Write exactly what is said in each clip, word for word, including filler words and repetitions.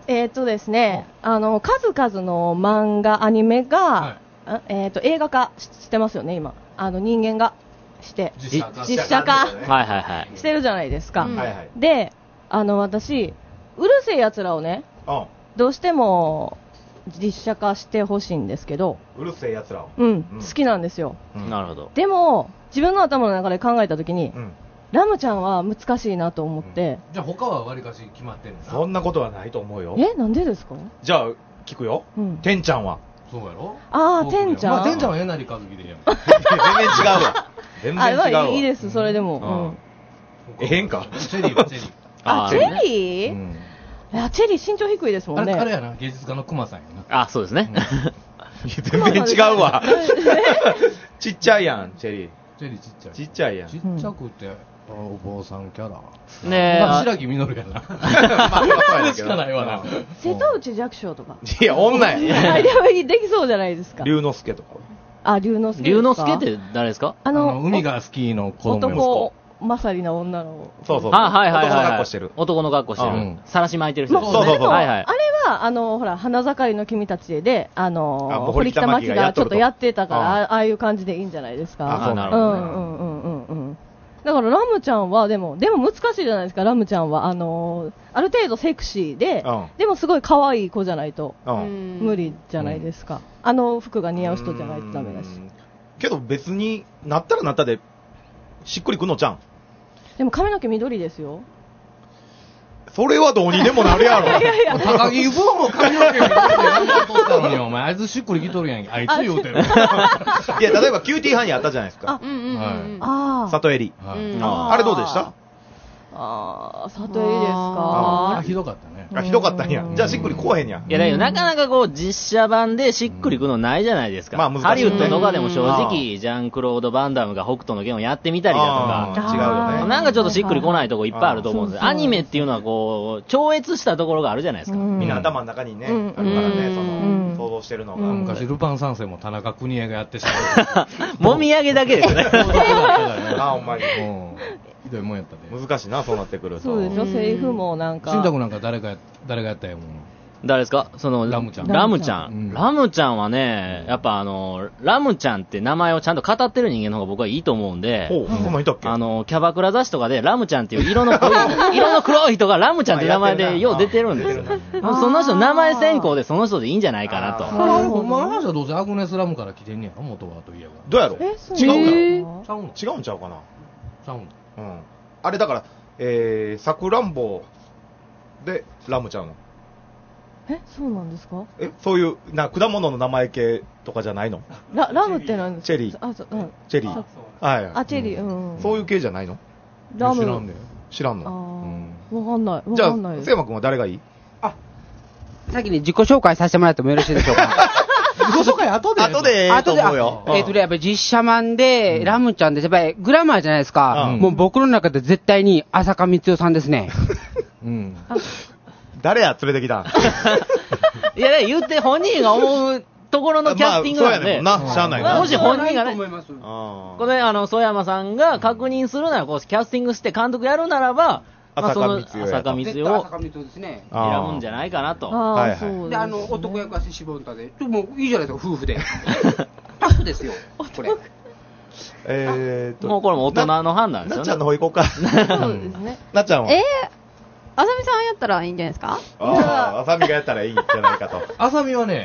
えーとですね、あの数々の漫画アニメが、はい、えーと映画化してますよね今。あの人間がして実写化、 実写化はいはいはい、 してるじゃないですか、 うん、 で、あの私うるせえやつらをね、うん、どうしても実写化してほしいんですけど、 うるせえやつらを、 うん、うん、好きなんですよ、 うん、なるほど。 でも自分の頭の中で考えたときに、うん、ラムちゃんは難しいなと思って、 うん、じゃあ他はわりかし決まってるの？ そんなことはないと思うよ。 え、なんでですか？ じゃあ聞くよ、うん、てんちゃんはそうやろ。 ああ、てんちゃん、 まあ、てんちゃんはえなりかずきでやん全然違うわ全然違うわ。 あ、いいです、それでも、 うん、ええんか。 チェリーはチェリーあ、チェリー、うん、いや、チェリー身長低いですもんね。 あれ、あれやな、芸術家のクマさんやな。 あ、そうですね、 うん、全然違うわちっちゃいやん、チェリー。 チェリーちっちゃい。 ちっちゃいやん。 ちっちゃくて、うん、お坊さんキャラ。 ねえ。 白木実やな。まあ、それしかないわな。 瀬戸内寂聴とか。 いや、女や。 でもできそうじゃないですか。 龍之介とか。 あ、龍之介。 龍之介って誰ですか？ あの、海が好きの子供男勝りな女の。 そうそう。 はいはいはい。 男の格好してる。 男の格好してる。さらし巻いてる人。 そうそうそう。 はいはい。あれは、あの、ほら、花盛りの君たちで、あの、堀北真希がちょっとやってたから、ああいう感じでいいんじゃないですか。 あ、なるほど。 うんうんうんうんうん。だからラムちゃんはでもでも難しいじゃないですか。ラムちゃんはあのー、ある程度セクシーで、うん、でもすごい可愛い子じゃないと、うん、無理じゃないですか、うん、あの服が似合う人じゃないとダメだし。 けど別になったらなったでしっくりくんのちゃん。 でも髪の毛緑ですよ。 それはどうにでもなるやろ。いやいや高木ブーも髪の毛が頑張っとったのに、お前あいつしっくりきとるやん。あいつ言うてる。いや、 例えばキューティーハニーあったじゃないですか。 あ、うんうんうん。 はい、里襟、はい、あ, あれどうでした？ ああ、里襟ですか？ あ、ひどかったね。 あ、ひどかったんや。じゃあしっくりこうへんやん。 いや、だけどなかなかこう実写版でしっくりくのないじゃないですか。まあ難しい、ね。ハリウッドとかでも正直、ジャンクロード・バンダムが北斗の拳をやってみたりだとか。 違うよね。 なんかちょっとしっくりこないとこいっぱいあると思うんです。アニメっていうのはこう、超越したところがあるじゃないですか。 みんな頭の中にね、あるからね、その、想像してるのが。 昔、ルパン三世も田中邦衛がやってしまう。もみあげだけですね。 あ、ほんまに。 ひどいもんやったで。 難しいな、そうなってくると。 そうですよ、セリフもなんか。 新宅なんか誰が、誰がやったやもん。 誰ですか？その、 ラムちゃん。 ラムちゃん。ラムちゃんはね、やっぱあの、ラムちゃんって名前をちゃんと語ってる人間の方が僕はいいと思うんで、 ほう、そんなんいたっけ？ あの、キャバクラ雑誌とかでラムちゃんっていう色の黒い、色の黒い人がラムちゃんって名前でよう出てるんですよ。その人、名前選考でその人でいいんじゃないかなと。 まあ、ほんまの話はどうせアグネス・ラムから来てんねやろ、元はといえば。 どうやろ？ え、 違うかな？違うんちゃうかな？ ちゃうん。 うん。あれだから、えー、さくらんぼでラムちゃうの。 え、そうなんですか？ え、そういうな果物の名前系とかじゃないの？ ララムって何ですか？ チェリー。 あ、そう、うん。 チェリー。はい。 あ、チェリー、うん。 そういう系じゃないの？ ラム。 知らんね。 知らんの。 ああ、わかんない。 じゃあ、瀬山君は誰がいい？ あ、先に自己紹介させてもらってもよろしいでしょうか？ 自己紹介後で。 後でええと思うよ。 えっとね、やっぱり実写版で、ラムちゃんで、やっぱりグラマーじゃないですか。もう僕の中で絶対に浅香光代さんですね。 うん。 誰や連れてきたん？ いや、ね、言って本人が思うところのキャスティングなんで、 まあ、そうやねんな、しゃあないな。 もし本人がね、これ、あの、曽山さんが確認するなら、こう、キャスティングして監督やるならば、まあ、その浅香光代を選ぶんじゃないかなと。 はいはい。で、あの、男役はシボンタで、もういいじゃないですか、夫婦で。タフですよ、これ。 えーと。 もうこれも大人の判断ですよね。 なっちゃんの方行こうか。 そうですね。 なっちゃんは。 えーあさみさんやったらいいんじゃないですか？ ああ、あさみがやったらいいんじゃないかと。 あさみはね、 うん、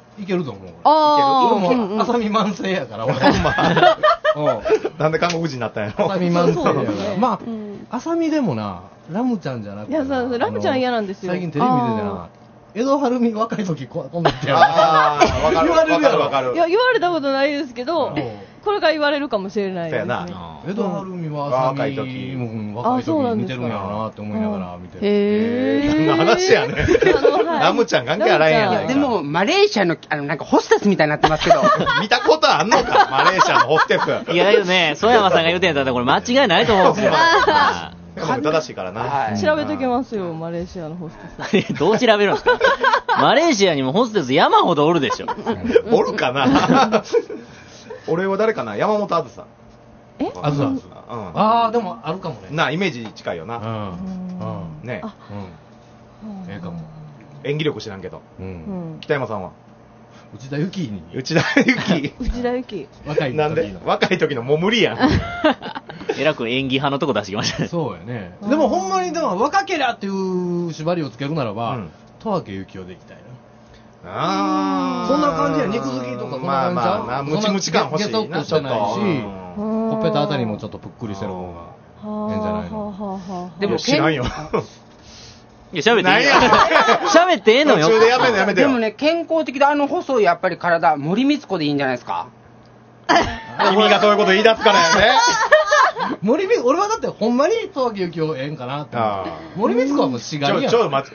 いけると思う。 ああ、いける。もあさみ慢性やから、俺。ほんま。 なんで韓国人になったんやろ。 あさみ慢性やから。まあ、あさみでもな、ラムちゃんじゃなくて。 いや、ラムちゃん嫌なんですよ。 最近テレビ見ててな、江戸晴美若い時こんなってやる。 ああ、わかる。言われるやろ、わかる。 いや、言われたことないですけど、これから言われるかもしれないですね。 江戸晴美は若い時、若い時似てるんやろなって思いながら見てる。 へぇー。そんな話やね。ラムちゃん関係あらへんやないか。 でも、マレーシアの、あの、なんかホステスみたいになってますけど。 見たことあんのかマレーシアのホステス。 いや、だけどね、曽山さんが言うてんやったらこれ間違いないと思うんですよ。 正しいからな。 調べときますよ、マレーシアのホステス。 どう調べるんですか？マレーシアにもホステス山ほどおるでしょ。 おるかな。俺は誰かな、山本あずさん。 え？ あずさん。ああ、でもあるかもね。 な、イメージ近いよな。 うん。ね。うん。ええかも。 演技力知らんけど。うん。北山さんは内田有紀に。 内田有紀。 内田有紀。 若い時の。 なんで若い時のもう無理やん。 えらく演技派のとこ出してきましたね。 そうやね。でもほんまに、でも若けりゃっていう縛りをつけるならば、十明由紀夫でいきたいな。 ああ。そんな感じや、肉付きとかそんな感じちゃう。 まあまあまあ、ムチムチ感欲しいな。 ゲソッとしてないし、ほっぺたあたりもちょっとぷっくりしてる方がいいんじゃないの。 でも知らんよ。 いや、喋っていいよ。喋ってええのよ。 途中でやめんのやめてよ。 でもね、健康的であの細いやっぱり体、森光子でいいんじゃないですか。 君がそういうこと言い出すからやね。 森光子、俺はだってほんまに十明由紀夫ええんかなって。森光子はもうしがりやん。 ちょ、ちょ、待って。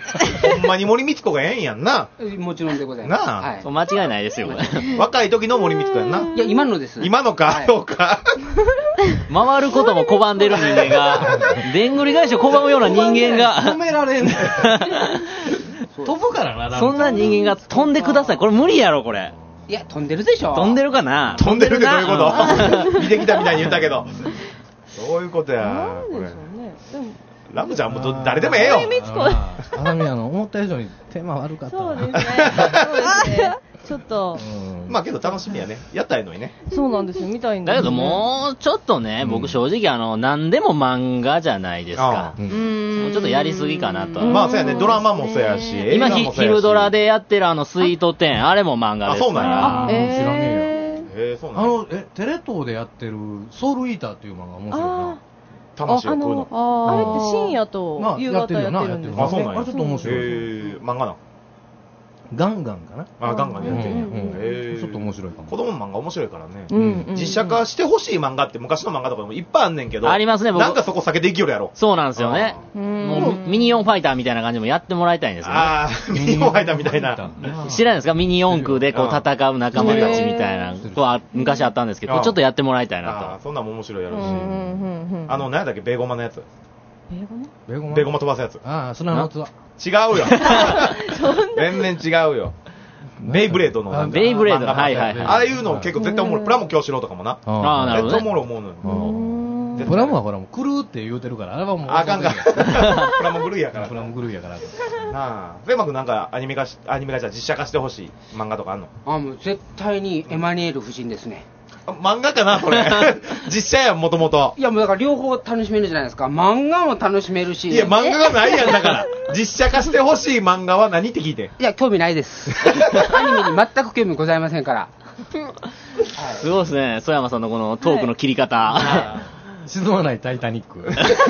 ほんまに森光子がええんやんな。 もちろんでございます。 なあ。 はい、 間違いないですよ。 若い時の森光子やんな。 いや、今のです。 今のか、そうか。 回ることも拒んでる人間が、でんぐり返しを拒むような人間が。 止められんねん。飛ぶからな、 そんな人間が飛んでください。これ無理やろ、これ。 いや、飛んでるでしょ。 飛んでるかな。 飛んでるってどういうこと見てきたみたいに言ったけど。そういうことや。これ。ラムちゃんも誰でもええよ。 あなみ、あの、思った以上に手間悪かった。 そうですね。そうですね。ちょっと。 まあけど楽しみやね。やったらええのにね。 そうなんですよ、見たいんだけどもうちょっとね、僕正直あの、何でも漫画じゃないですか。もうちょっとやりすぎかなと。 まあそうやね、ドラマもそうやし、 今昼ドラでやってるあの、スイートテン、あれも漫画ですから。 あ、そうなんや。 知らねえや。え、そうなんや。 あの、え、テレ東でやってるソウルイーターっていう漫画面白いな。 魂を食うの。 あれって深夜と夕方やってるんですか。あ、そうなんや。 ちょっと面白い。 漫画な。 ガンガンかな。 あ、ガンガンでやってんや。ちょっと面白いかも。 子供の漫画面白いからね。実写化してほしい漫画って昔の漫画とかでもいっぱいあんねんけど。 ありますね、僕。 なんかそこ避けていきよるやろ。 そうなんですよね。もうミニ四ファイターみたいな感じもやってもらいたいんですよね。 ああ、ミニ四ファイターみたいな。 知らないですか、ミニ四駆でこう戦う仲間たちみたいな。昔あったんですけど、ちょっとやってもらいたいなと。 ああ、そんなんも面白いやろうし。あの、何やだっけ、ベーゴマのやつ。 ベーゴマベーゴマ飛ばすやつ。 ああ、砂のつは。 違うよ。全然違うよ。ベイブレードの。 ベイブレード、はいはいはい。 ああいうの結構絶対おもろい。プラモ教師郎とかもな。 ああ、なるほど。 絶対おもろい思うのよ。プラモはほら、もう狂うって言うてるから、あれはもう。 あかんか。プラモ狂いやから。 プラモ狂いやから。なあ。フェマ君なんかアニメ化し、アニメ化じゃ実写化してほしい漫画とかあんの？ あ、もう絶対にエマニュエル夫人ですね。 漫画かなこれ。実写やん、もともと。 いや、もうだから両方楽しめるじゃないですか。漫画も楽しめるし。 いや、漫画がないやんだから。実写化してほしい漫画は何って聞いて。 いや、興味ないです。アニメに全く興味ございませんから。 すごいですね、曽山さんのこのトークの切り方。 沈まないタイタニック。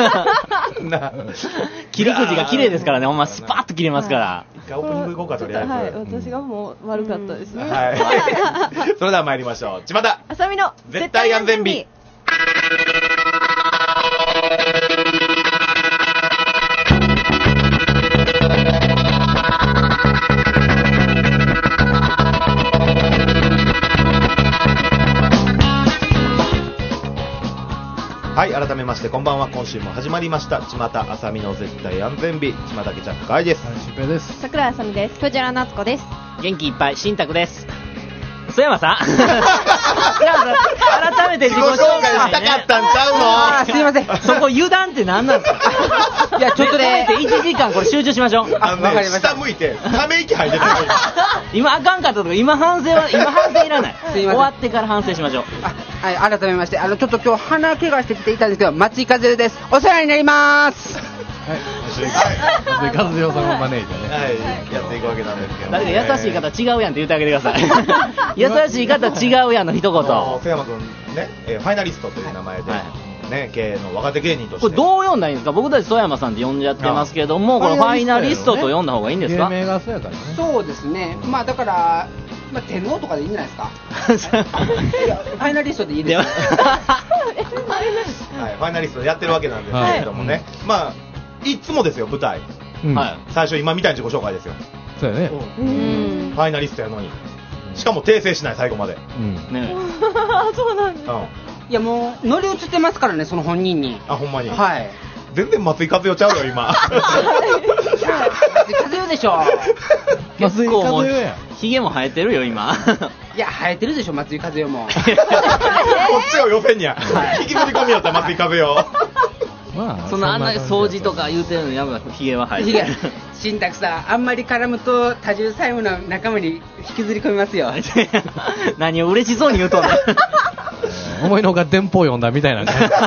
切り口が綺麗ですからね、ほんまスパッと切れますから。 一回オープニング行こうか、とりあえず。 はい、私がもう悪かったですね。 はい。それでは参りましょう。ちまたあさみの絶対安全日。はい、改めましてこんばんは。今週も始まりましたちまたあさみの絶対安全日。ちまたけちゃっかいです。 しっぺいです。 桜井あさみです。 藤原夏子です。 元気いっぱい新宅です。曽山さん曽山さん改めて自己紹介したかったんちゃうの？ あ、すいません。 そこ油断って何なんですか？ いや、ちょっとね、 いちじかんこれ集中しましょう。 あのね、下向いてため息吐いてたよ今あかんかったとか、今反省は今反省いらない。終わってから反省しましょう。 あ、はい、改めまして、あのちょっと今日鼻怪我してきていたんですけど、松井和代です。お世話になります。 はい、松井和代さんを招いてね、 はい、やっていくわけなんですけど、 誰か優しい方違うやんって言ってあげてください。優しい方違うやんの一言。 瀬山君ね、ファイナリストという名前で、ね、経営の若手芸人として。 これどう読んだらいいんですか？僕たち曽山さんって呼んじゃってますけども、これファイナリストと読んだ方がいいんですか？ 芸名がそうやからね。 そうですね。まあだから、まあ、天皇とかでいいんじゃないですか。いや、ファイナリストでいいですよ。 はい、ファイナリストでやってるわけなんですけれどもね、まあいつもですよ舞台。はい。最初今みたいな自己紹介ですよ。 そうやね。 ファイナリストやのに、しかも訂正しない最後まで。 うん。ね。 そうなんです。 いやもう乗り移ってますからね、その本人に。 あ、ほんまに。 はい。 全然松井和代ちゃうよ今。 松井和代でしょ。 松井和代や。ヒゲも生えてるよ今。 いや生えてるでしょ松井和代も。こっちを寄せんにゃ。引きずり込みやった松井和代。 まあ、そんなあんなに掃除とか言うてるのにやめたヒゲは生えてる。 新宅さん、あんまり絡むと多重債務の仲間に引きずり込みますよ。 何を嬉しそうに言うとんの。 思いのほか電報読んだみたいな感じ。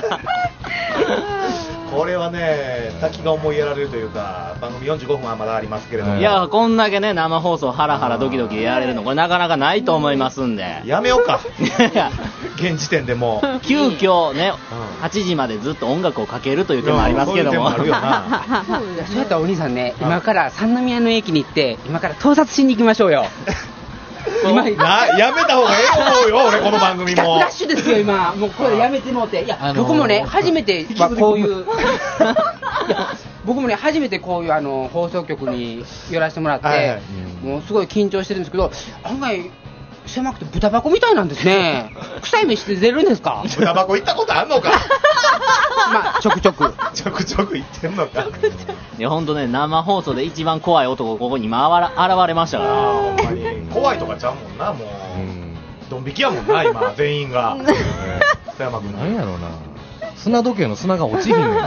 これはね、先が思いやられるというか、番組よんじゅうごふんはまだありますけれども、 いや、こんだけね、生放送、ハラハラドキドキやれるの、これなかなかないと思いますんで、 やめようか、現時点でもう、 急遽ね、うん、はちじまでずっと音楽をかけるという手もありますけども、 そうやったらお兄さんね、今から三宮の駅に行って、今から盗撮しに行きましょうよ。 今なやめた方がええと思うよ、俺、この番組も。 フラッシュですよ、今、もうこれやめてもうて、いや、あのー、僕もね、初めて、まあ、こういう、いや僕もね、初めてこういうあの放送局に寄らせてもらって、はいはい、もうすごい緊張してるんですけど、案外、狭くて豚箱みたいなんですね。臭い飯って出るんですか？ 豚箱行ったことあんのか？ まあ、ちょくちょく。 ちょくちょく行ってんのか。 いや、ほんとね、生放送で一番怖い男、ここに今現れましたから。 ほんまに。怖いとかちゃうもんな、もう。ドン引きやもんな、今、全員が。佐山君。 何やろうな。砂時計の砂が落ちひんねん。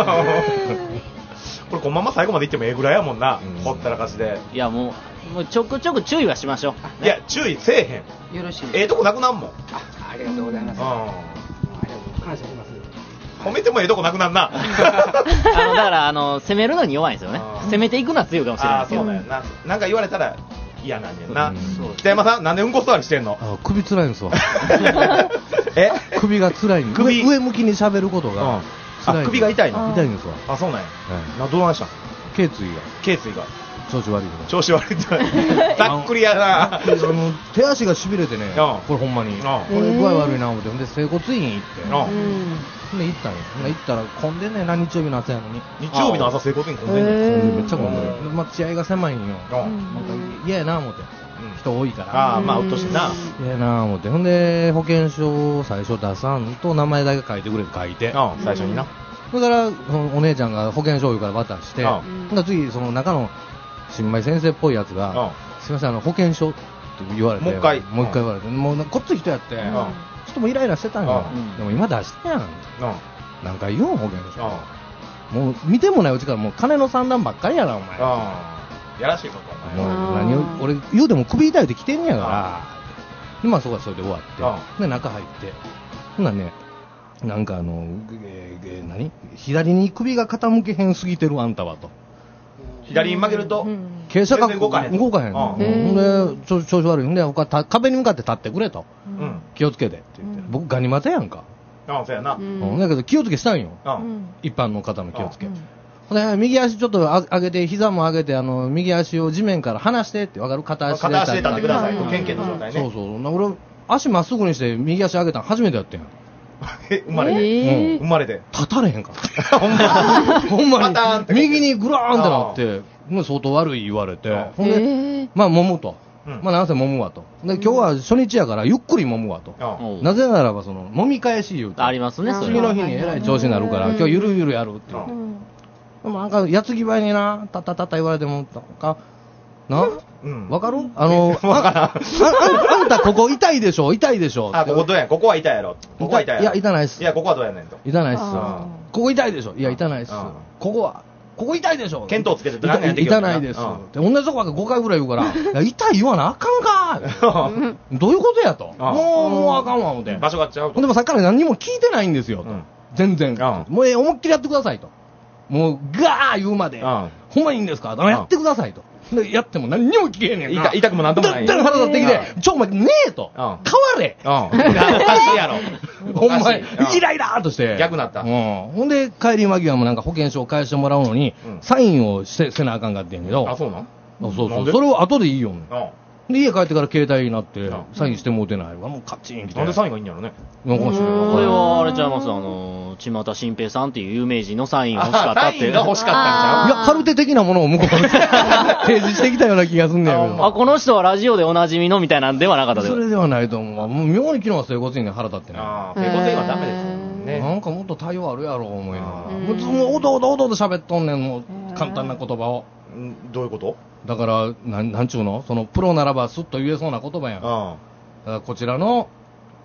これ、このまま最後まで行ってもええぐらいやもんな、ほったらかしで。 いや、もう、もうちょくちょく注意はしましょう。いや、注意せえへん。 よろしい。 ええとこなくなんもん。 あ、ありがとうございます。ありがとう、感謝します。 褒めてもええとこなくなんな。 あのだからあの攻めるのに弱いんですよね。攻めていくのは強いかもしれないですけど。 そうだよな。なんか言われたら嫌なんやな。北山さん、なんでうんこ座りしてんの？ あ、首辛いんですわ。 え？ 首が辛いん。首上向きに喋ることが辛い。首が痛いの？ 痛いんですわ。 あ、そうなんや。な、どうなんした？ 頸椎が。 頸椎が。 調子悪い調子悪いざっくりやな。 手足がしびれてね、これほんまに、これ具合悪いな思って、で整骨院行って、で行ったんよ。行ったら混んでんねんな、日曜日の朝やのに。 日曜日の朝整骨院混んでんねん。 めっちゃ混んでる。まあ試合が狭いんよ。なんか嫌やな思って、人多いから。 ああ、まあうっとしいな。 嫌やな思って、ほんで保険証を最初出さんと名前だけ書いてくれって書いて、 最初にな。 それからお姉ちゃんが保険証をから渡して、ほんで次その中の新米先生っぽいやつが、すみません、あの保険証って言われて、 もう一回、 もう一回言われて、もうこっち人やって、ちょっともうイライラしてたんよ。でも今出してやん。何回言うん保険証。もう見てもないうちからもう金の算段ばっかりやなお前。 やらしいことお前。もう何を俺言うても首痛いって来てんやから。今そこはそれで終わって、で中入って、ほんなね。なんかあの、えーえー、何左に首が傾けへんすぎてるあんたはと。 左に曲げると、 傾斜が動かへん。動かへん。ほんで、調子悪いんで、他壁に向かって立ってくれと。気をつけてって言って。僕、ガニ股やんか。 ああ、そうやな。 だけど、気をつけしたんよ。一般の方の気をつけ。ほんで、右足ちょっと上げて、膝も上げて、あの、右足を地面から離してって、わかる？片足で。 片足で立ってください。ケンケンの状態ね。 そうそう。俺、足まっすぐにして右足上げたの初めてやってん。 え、生まれて、生まれて立たれへんかほんまほんまに右にグラーンってなってもう相当悪い言われて、ほんでまあ揉むと、まあなんせ揉むわと、で今日は初日やからゆっくり揉むわと、なぜならばその揉み返し言うとありますね。 次の日にえらい調子になるから今日ゆるゆるやるっていう、でもなんか矢継ぎ早になたったたった言われてもなんかな、うん、わかる？あの、あ、あ、あんたここ痛いでしょ痛いでしょあ、ここどうやここは痛いやろここは痛いやろいや、痛ないっす。 いや、ここはどうやねんと。 痛ないっす。ここ痛いでしょいや、痛ないっす。ここは、ここ痛いでしょ見当つけて痛痛ないです。で、同じとこばっかごかいぐらい言うから、いや、痛い言わなあかんかどういうことやと。もう、もうあかんわ、思って。 場所が違うと。 でもさっきから何にも聞いてないんですよ、と。全然。もう思いっきりやってくださいと。もう、ガー言うまで。ほんまにいいんですかやってくださいと。でやっても何にも聞けへんねんか。 痛くもなんともない。 だったら腹立ってきて、ちょ、お前ねえと。変われ。 うん。足やろ。 ほんまに、イライラーとして。 逆なった。うん。 ほんで、帰り間際もなんか保険証を返してもらうのに、サインをせなあかんかってんけど。 あ、そうなん？ そうそう。それを後でいいよ。で、家帰ってから携帯になって、サインしてもうてないわ。もうカチン来て。 なんでサインがいいんやろね。 なんかもしれない。 これはあれちゃいます、あの、ちまた新平さんっていう有名人のサイン欲しかったって。 サインが欲しかったんちちゃう？ いや、カルテ的なものを向こうに提示してきたような気がすんねんけど。 あ、この人はラジオでおなじみのみたいなんではなかったで。 それではないと思う。もう妙に昨日は整骨院で腹立ってね。 ああ、整骨院はダメですよね。 なんかもっと対応あるやろ、思いながら。もう、おどおどおどと喋っとんねん、もう、簡単な言葉を。 どういうこと？ だから、なん、なんちゅうのその、プロならばスッと言えそうな言葉やん。だからこちらの、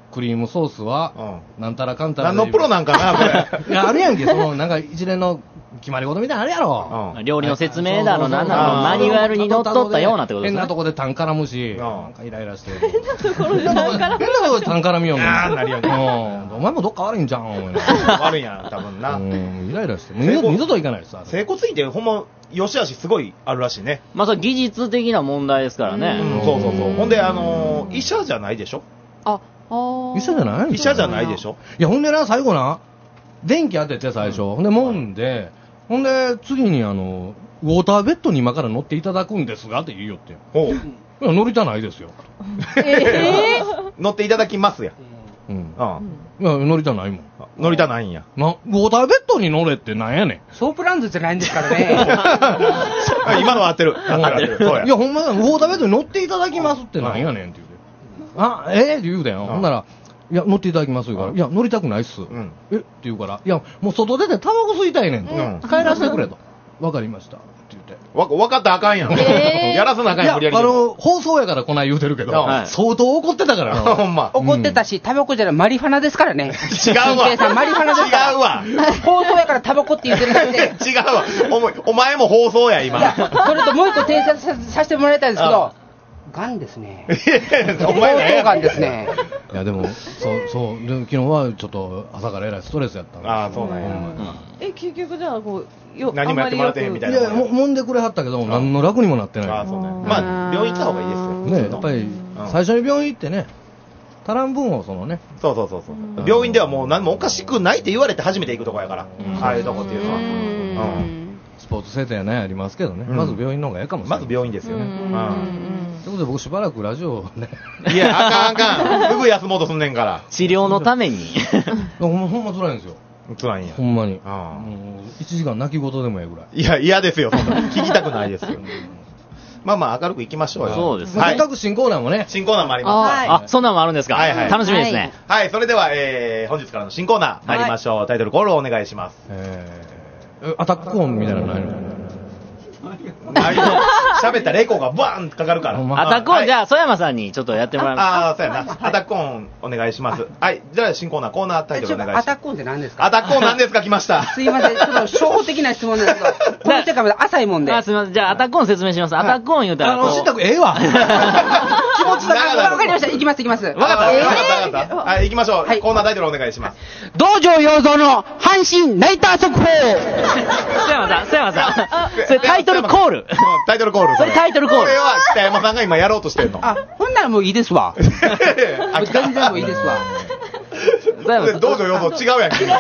クリームソースは、なんたらかんたら。 何のプロなんかな、これ。 いや、あるやんけ、その、なんか一連の決まり事みたいなのあるやろ。 料理の説明だの、なんだろ、マニュアルにのっとったようなってことですね。 変なとこでタン絡むし、なんかイライラして。 変なところでタン絡む。 変なところでタン絡みよんねん。 あー、なるやんけ。 お前もどっか悪いんじゃん、お前。 悪いやん、多分な。 イライラして。二度といかないです、 整骨院ってほんま、良し悪しすごいあるらしいね。 まあ、それ技術的な問題ですからね。 うん、そうそうそう。ほんで、あのー、医者じゃないでしょ？ あ、あ医者じゃない医者じゃないでしょ？ いや、ほんでな、最後な、電気当てて最初。ほんで、もんで、ほんで、次にあの、ウォーターベッドに今から乗っていただくんですがって言いよって。 ほう。 いや、乗りたないですよ。 えー、 乗っていただきますや。 うん。いや、乗りたないもん。 乗りたないんや。 な、ウォーターベッドに乗れってなんやねん。 ソープランドじゃないんですからね。 今のは合ってる。合ってる。そうや。 いや、ほんま、ウォーターベッドに乗っていただきますってなんやねんって言うて。あ、えー、って言うだよ。ほんなら、いや、乗っていただきます言うから、いや、乗りたくないっす。えって言うから、いや、もう外出てタバコ吸いたいねんと。帰らせてくれと。わかりました。って言って。 わ、わかったらあかんやん。やらさなあかんやん、無理やり。 あの、放送やからこない言うてるけど、相当怒ってたからな。 ほんま。 怒ってたし、タバコじゃない、マリファナですからね。 違うわ。 さん、マリファナですから。 違うわ。 放送やからタバコって言ってるだけで。 違うわ。お前も放送や、今。 それともう一個訂正させてもらいたいんですけど、ガンですね。 お前らね。ガンですね。 いやでも、そう、そう、で昨日はちょっと朝からえらいストレスやったんで。 ああ、そうなんや。 え、結局じゃあ、こう、よ何もやってもらってへんみたいな。 いや、も、もんでくれはったけど、何の楽にもなってない。 ああ、そうね。まあ、病院行った方がいいですよ。 ね、やっぱり、最初に病院行ってね、足らん分をそのね。 そうそうそうそう。病院ではもう何もおかしくないって言われて初めて行くとこやから。ああいうとこっていうのは。 スポーツセンターやねありますけどね。まず病院の方がええかもしれない。 まず病院ですよね。 ということで僕しばらくラジオね。 いや、あかんあかん。すぐ休もうとすんねんから。 治療のために。 ほんま、ほんま辛いんですよ。 辛いんや。 ほんまに。もういちじかん泣き言でもええぐらい。 いや、嫌ですよ。そんな聞きたくないですよ。まあまあ明るくいきましょうよ。 そうですね。せっかく新コーナーもね。 新コーナーもあります。 あ、そんなのもあるんですか。はいはい。楽しみですね。 はい、それでは、えー、本日からの新コーナー参りましょう。タイトルコールをお願いします。 えー、アタック音みたいなのないの？ あの、喋ったらエコーがバーンとかかるから。 アタック音、じゃあ、曽山さんにちょっとやってもらいます。 ああ、そうやな。アタック音お願いします。はい。じゃあ、新コーナー、コーナータイトルお願いします。 アタック音って何ですか？ アタック音何ですか？来ました。 すいません。ちょっと初歩的な質問なんですけど、この世界まで浅いもんで。 あ、すいません。じゃあ、アタック音説明します。アタック音言うたら。 あの、しったくええわ。気持ちだけわかりました。行きます、行きます。わかった、わかった、わかった。はい、行きましょう。はい、コーナータイトルお願いします。 道場洋蔵の阪神ナイター速報。 曽山さん、曽山さん。それタイトルコール。 タイトルコール。 それタイトルコール。 これは北山さんが今やろうとしてんの。 あ、ほんならもういいですわ。全然もういいですわ。 道場洋蔵違うやんけ。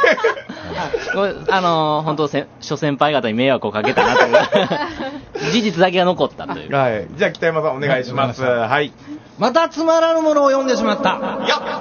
あのー、本当せ、諸先輩方に迷惑をかけたなという。事実だけが残ったという。 はい。じゃあ北山さんお願いします。はい。 またつまらぬものを読んでしまった。 よっ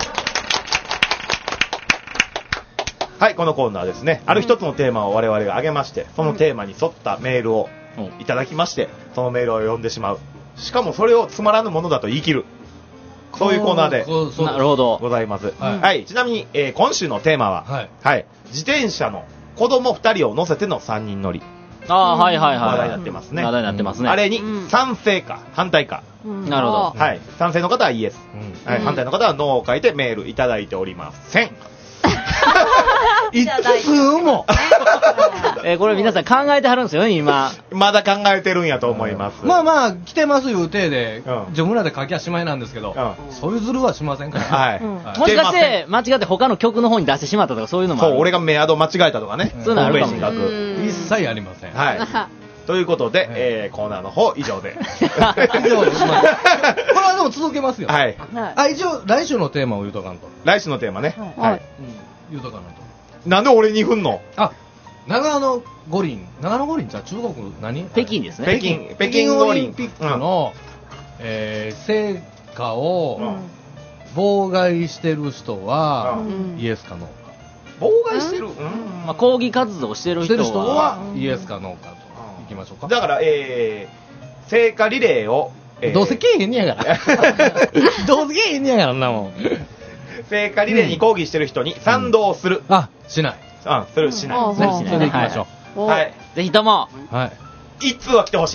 はい、このコーナーですね。ある一つのテーマを我々が挙げまして、そのテーマに沿ったメールをいただきまして、そのメールを読んでしまう。しかもそれをつまらぬものだと言い切る。そういうコーナーでなるほどございます。はい。はい、ちなみに、えー、今週のテーマは、はい、はい、自転車の子供ふたりを乗せてのさんにん乗り。 ああ、はいはいはい。 話題になってますね。 話題になってますね。 あれに賛成か反対か。 なるほど。 はい。賛成の方はイエス。はい。反対の方はノーを書いてメールいただいておりません。 いつもえー、これ皆さん考えてはるんですよね、今。 まだ考えてるんやと思います。 まあまあ、来てますいう体で、自分らで書きゃしまいなんですけど、そういうズルはしませんから。 はい。 もしかして、間違って他の曲の方に出してしまったとか、そういうのもある。 そう、俺がメアド間違えたとかね。 そういうのあるかも。 一切ありません。 はい。ということで、えー、コーナーの方以上で。以上です。これはでも続けますよ。 はい。 あ、一応、来週のテーマを言うとかんと。 来週のテーマね。はい。 言うとかんと。 なんで俺に振んの？ あ、長野五輪。長野五輪じゃあ中国何？ 北京ですね。 北京。 北京オリンピックの、えー、成果を妨害してる人は、イエスかノーか。 妨害してる？ まあ、抗議活動してる人はイエスかノーかと。いきましょうか。 だから、えー、聖火リレーを、 えー、どうせけえへんねやから。どうせけえへんねやから、んなもん。 聖火リレーに抗議してる人に賛同する。 うん、あ、しない。 うん、する、しない。 それでいきましょう。 はい。 ぜひとも。 はい。 一通は来てほしい。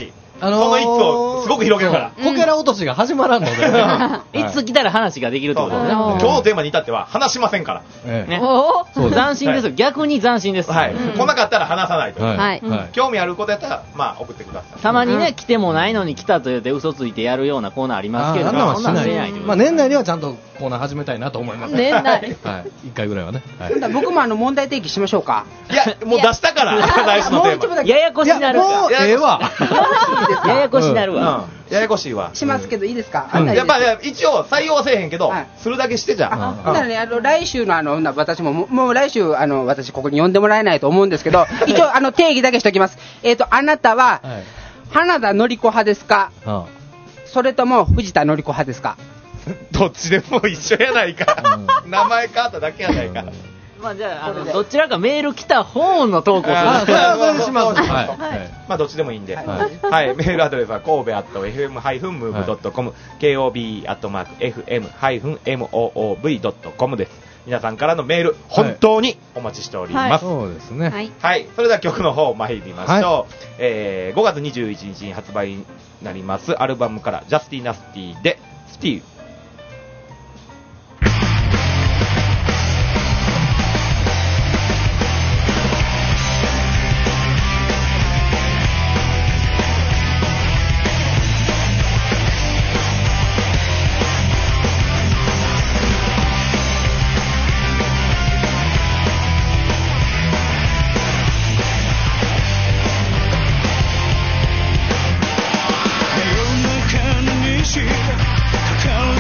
あのー、その一をすごく広げるから。 こけら落としが始まらんので。 いつ来たら話ができるってことですね。 今日のテーマに至っては話しませんから。 ね。斬新ですよ。逆に斬新です。 はい。来なかったら話さないと。はい。興味あることやったら、まあ送ってください。 たまにね、来てもないのに来たと言って嘘ついてやるようなコーナーありますけど、そんなんしない。 まあ年内にはちゃんとコーナー始めたいなと思います。 年内。 はい。一回ぐらいはね。 僕もあの問題提起しましょうか。 いや、もう出したから、来週のテーマ。 ややこしになる。 もうええわ。 ややこしになるわ。 ややこしいわ。 しますけどいいですか。 やっぱ一応採用はせえへんけど、するだけしてじゃん。 だからね、あの来週のあの私ももう来週あの私ここに呼んでもらえないと思うんですけど、一応あの定義だけしておきます。えっとあなたは花田典子派ですか。それとも藤田典子派ですか。 どっちでも一緒やないか。名前変わっただけやないか。 まあじゃあ、あのどちらかメール来た方の投稿する。 あ、それはそれにします。はい。 まあどっちでもいいんで。はい。メールアドレスは神戸アット エフエム ハイフン ムーブ ドット コム、ケーオービー アットマーク エフエム ハイフン ムーブ ドット コム です。皆さんからのメール本当にお待ちしております。 そうですね。 はい。それでは曲の方参りましょう。えー、ごがつにじゅういちにちに発売になりますアルバムからジャスティナスティでスティール。 世の中にしかかる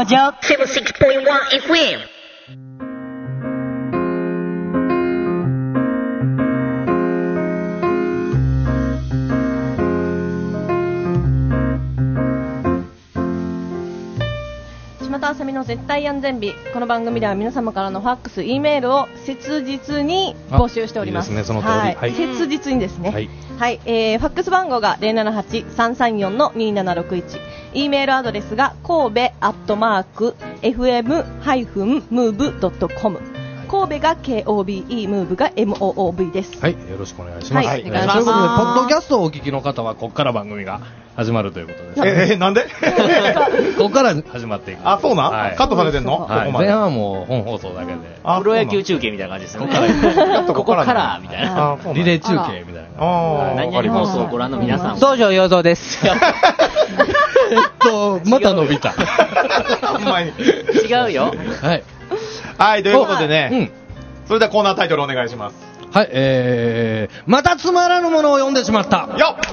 Mojo seventy-six point one F M。 島田あさみの絶対安全日。この番組では皆様からのファックス、E メールを切実に募集しております。 いいですね、その通り。 はいはい、 切実にですね。 はい。 はい、えー、ファックス番号が ゼロななはち さんさんよん にななろくいち。E メールアドレスが神戸アットマーク エフエム ムーブ ドットコム。神戸が ケーオービーイー、ムーブが エムオーオーブイ です。 はい、よろしくお願いします。 はい、 お願いします。ということで、ポッドキャストをお聞きの方は、ここから番組が始まるということです。 えー、なんでここから始まっていく。 あ、そうなん、 はい、 カットされてんの、 はい、ここ前半はもう本放送だけで。 プロ野球中継みたいな感じですよね。ここからみたいな。 リレー中継みたいな。 ああ、何々放送をご覧の皆さん。 東條洋蔵です。 えっと、また伸びた。 ほんまに。 違うよ。 はい。 はい、ということでね。 うん。 それではコーナータイトルお願いします。 はい、えー、またつまらぬものを読んでしまった。 よっ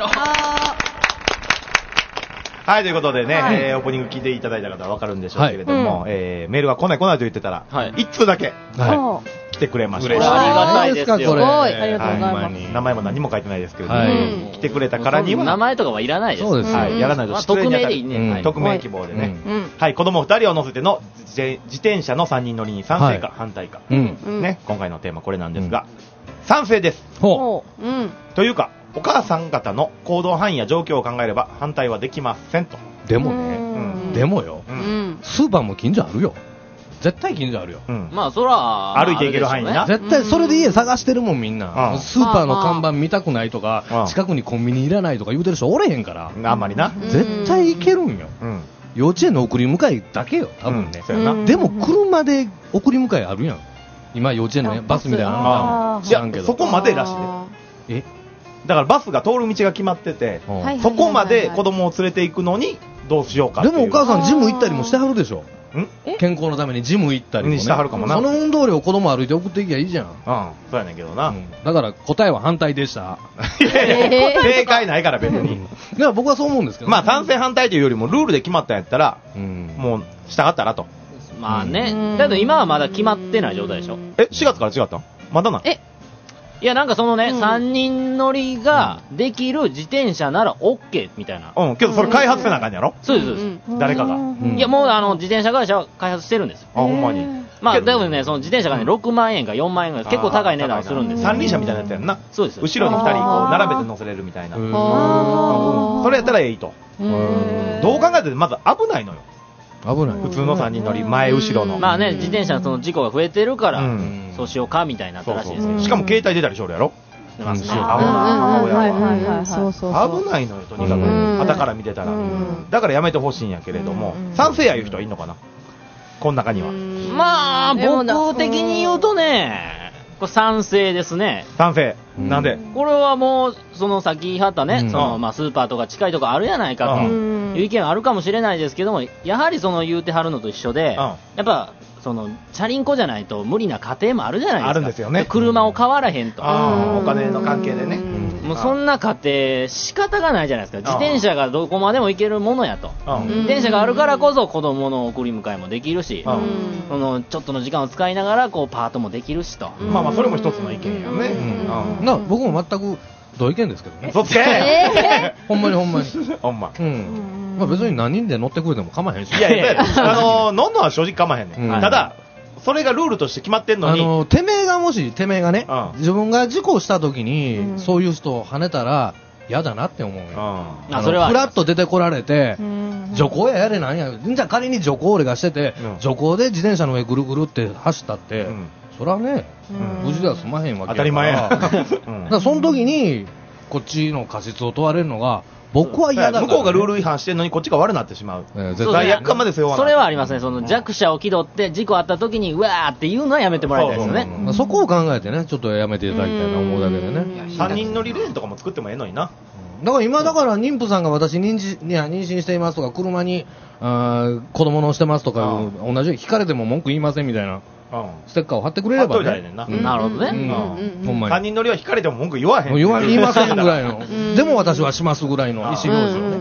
はい、ということでね、はい、えー、オープニング聞いていただいた方はわかるんでしょうけれども、はい、えー、メールが来ない来ないと言ってたら、はい、いっ通だけ、はい、来てくれました。 嬉しい。ありがたいですよ。 すごい、ありがとうございます。 名前も何も書いてないですけれども、はい、来てくれたからには。 名前とかはいらないです。 そうです。 はい、やらないと失礼に当たる。 匿名でいいね。はい、 匿名希望でね。うん、はい、子供ふたりを乗せての自転車のさんにん乗りに賛成か反対か。うん、ね、今回のテーマこれなんですが、うん、賛成です。 ほう。 うん。 というか、お母さん方の行動範囲や状況を考えれば反対はできませんと。 でもね、うん、でもよ、うん、スーパーも近所あるよ。絶対近所あるよ。 うん、まあ、そら、 歩いていける範囲にな。 絶対それで家探してるもん、みんな。うん、スーパーの看板見たくないとか、うん、近くにコンビニいらないとか言うてる人おれへんから。 あんまりな。 絶対行けるんよ。うん、幼稚園の送り迎えだけよ、多分ね。 うん、 でも、車で送り迎えあるやん。今、幼稚園の、ね、バスみたいなの知らんけど。 そこまでらしいね。 えだからバスが通る道が決まってて、そこまで子供を連れて行くのにどうしようかっていう。 でもお母さんジム行ったりもしてはるでしょ。ん健康のためにジム行ったりも、ね、 してはるかもな。 その運動量を子供歩いて送っていきゃいいじゃん。うん、 そうやねんけどな。うん、 だから答えは反対でした。 いやいや正解ないから別に。 いや僕はそう思うんですけど、ね。 まあ賛成反対というよりもルールで決まったんやったら、うん、もう従ったらと。 まあね。だけど今はまだ決まってない状態でしょ。 え、しがつから違ったん？まだなん？ えいやなんかそのね、うん、さんにん乗りができる自転車なら OK みたいな。 うん、けどそれ開発せなあかんやろ？ そうです、そうです。 誰かが。 いやもうあの自転車会社は開発してるんですよ。 あ、ほんまに。 まあ、でもね、その自転車がね、ろくまんえんかよんまんえんぐらい、結構高い値段をするんですよ。 三輪車みたいなやつやんな。 そうです。 後ろにふたりこう並べて乗せれるみたいな。それやったらいいと。どう考えてもまず危ないのよ。 危ない。 普通のさんにん乗り、前後ろの。 まあね、自転車のその事故が増えてるから、そうしようかみたいになったらしいですけど。 しかも携帯出たりしょるやろ。出ますね。危ない。危ないのよ、とにかく。旗から見てたら。だからやめてほしいんやけれども、賛成やいう人はいんのかな、この中には。 まあ、僕的に言うとね、これ賛成ですね。 賛成。なんでこれはもう、そのさっき言いはったね、そのまあスーパーとか近いとこあるやないかという意見はあるかもしれないですけども、やはりその言うてはるのと一緒で、やっぱ、そのチャリンコじゃないと無理な家庭もあるじゃないですか。 あるんですよね。 車を買わらへんと。 お金の関係でね。 もうそんな家庭仕方がないじゃないですか。自転車がどこまでも行けるものやと。自転車があるからこそ子供の送り迎えもできるし、そのちょっとの時間を使いながらこうパートもできるしと。 まあまあそれも一つの意見よね。 な僕も全く同意見ですけどね。 そっちほんまにほんまに。 ほんま。 うん。まあ別に何人で乗ってくれても構わへんし。 いやいや、あの乗んのは正直構わへんねん。ただ。それがルールとして決まってんのに、 あのてめえがもしてめえがね、うん、自分が事故した時に、うん、そういう人を跳ねたら嫌だなって思うよ。うん、あそれはフラッと出てこられて、うん、徐行ややれなんや、じゃあ仮に徐行俺がしてて、うん、徐行で自転車の上ぐるぐるって走ったって、うん、それはね、無事では済まへんわけやから。 当たり前や。 だからその時にこっちの過失を問われるのが。僕は嫌だから、ね、 向こうがルール違反してるのにこっちが悪くなってしまう、えー、罪悪感まで背負わない。 それはありますね。その弱者を気取って事故あった時にうわーっていうのはやめてもらいたいですよね。 そうそうそう、そこを考えてね、ちょっとやめていただきたいな思うだけでね。 さんにん乗りレーンとかも作ってもええのにな。 だから今だから妊婦さんが私妊娠、いや妊娠していますとか車にあ子供乗してますとか同じように聞かれても文句言いませんみたいなステッカーを貼ってくれればね。 なるほどね。 さんにん乗りは引かれても文句言わへん。 言わ言いませんぐらいの。でも私はしますぐらいの意思表示をね。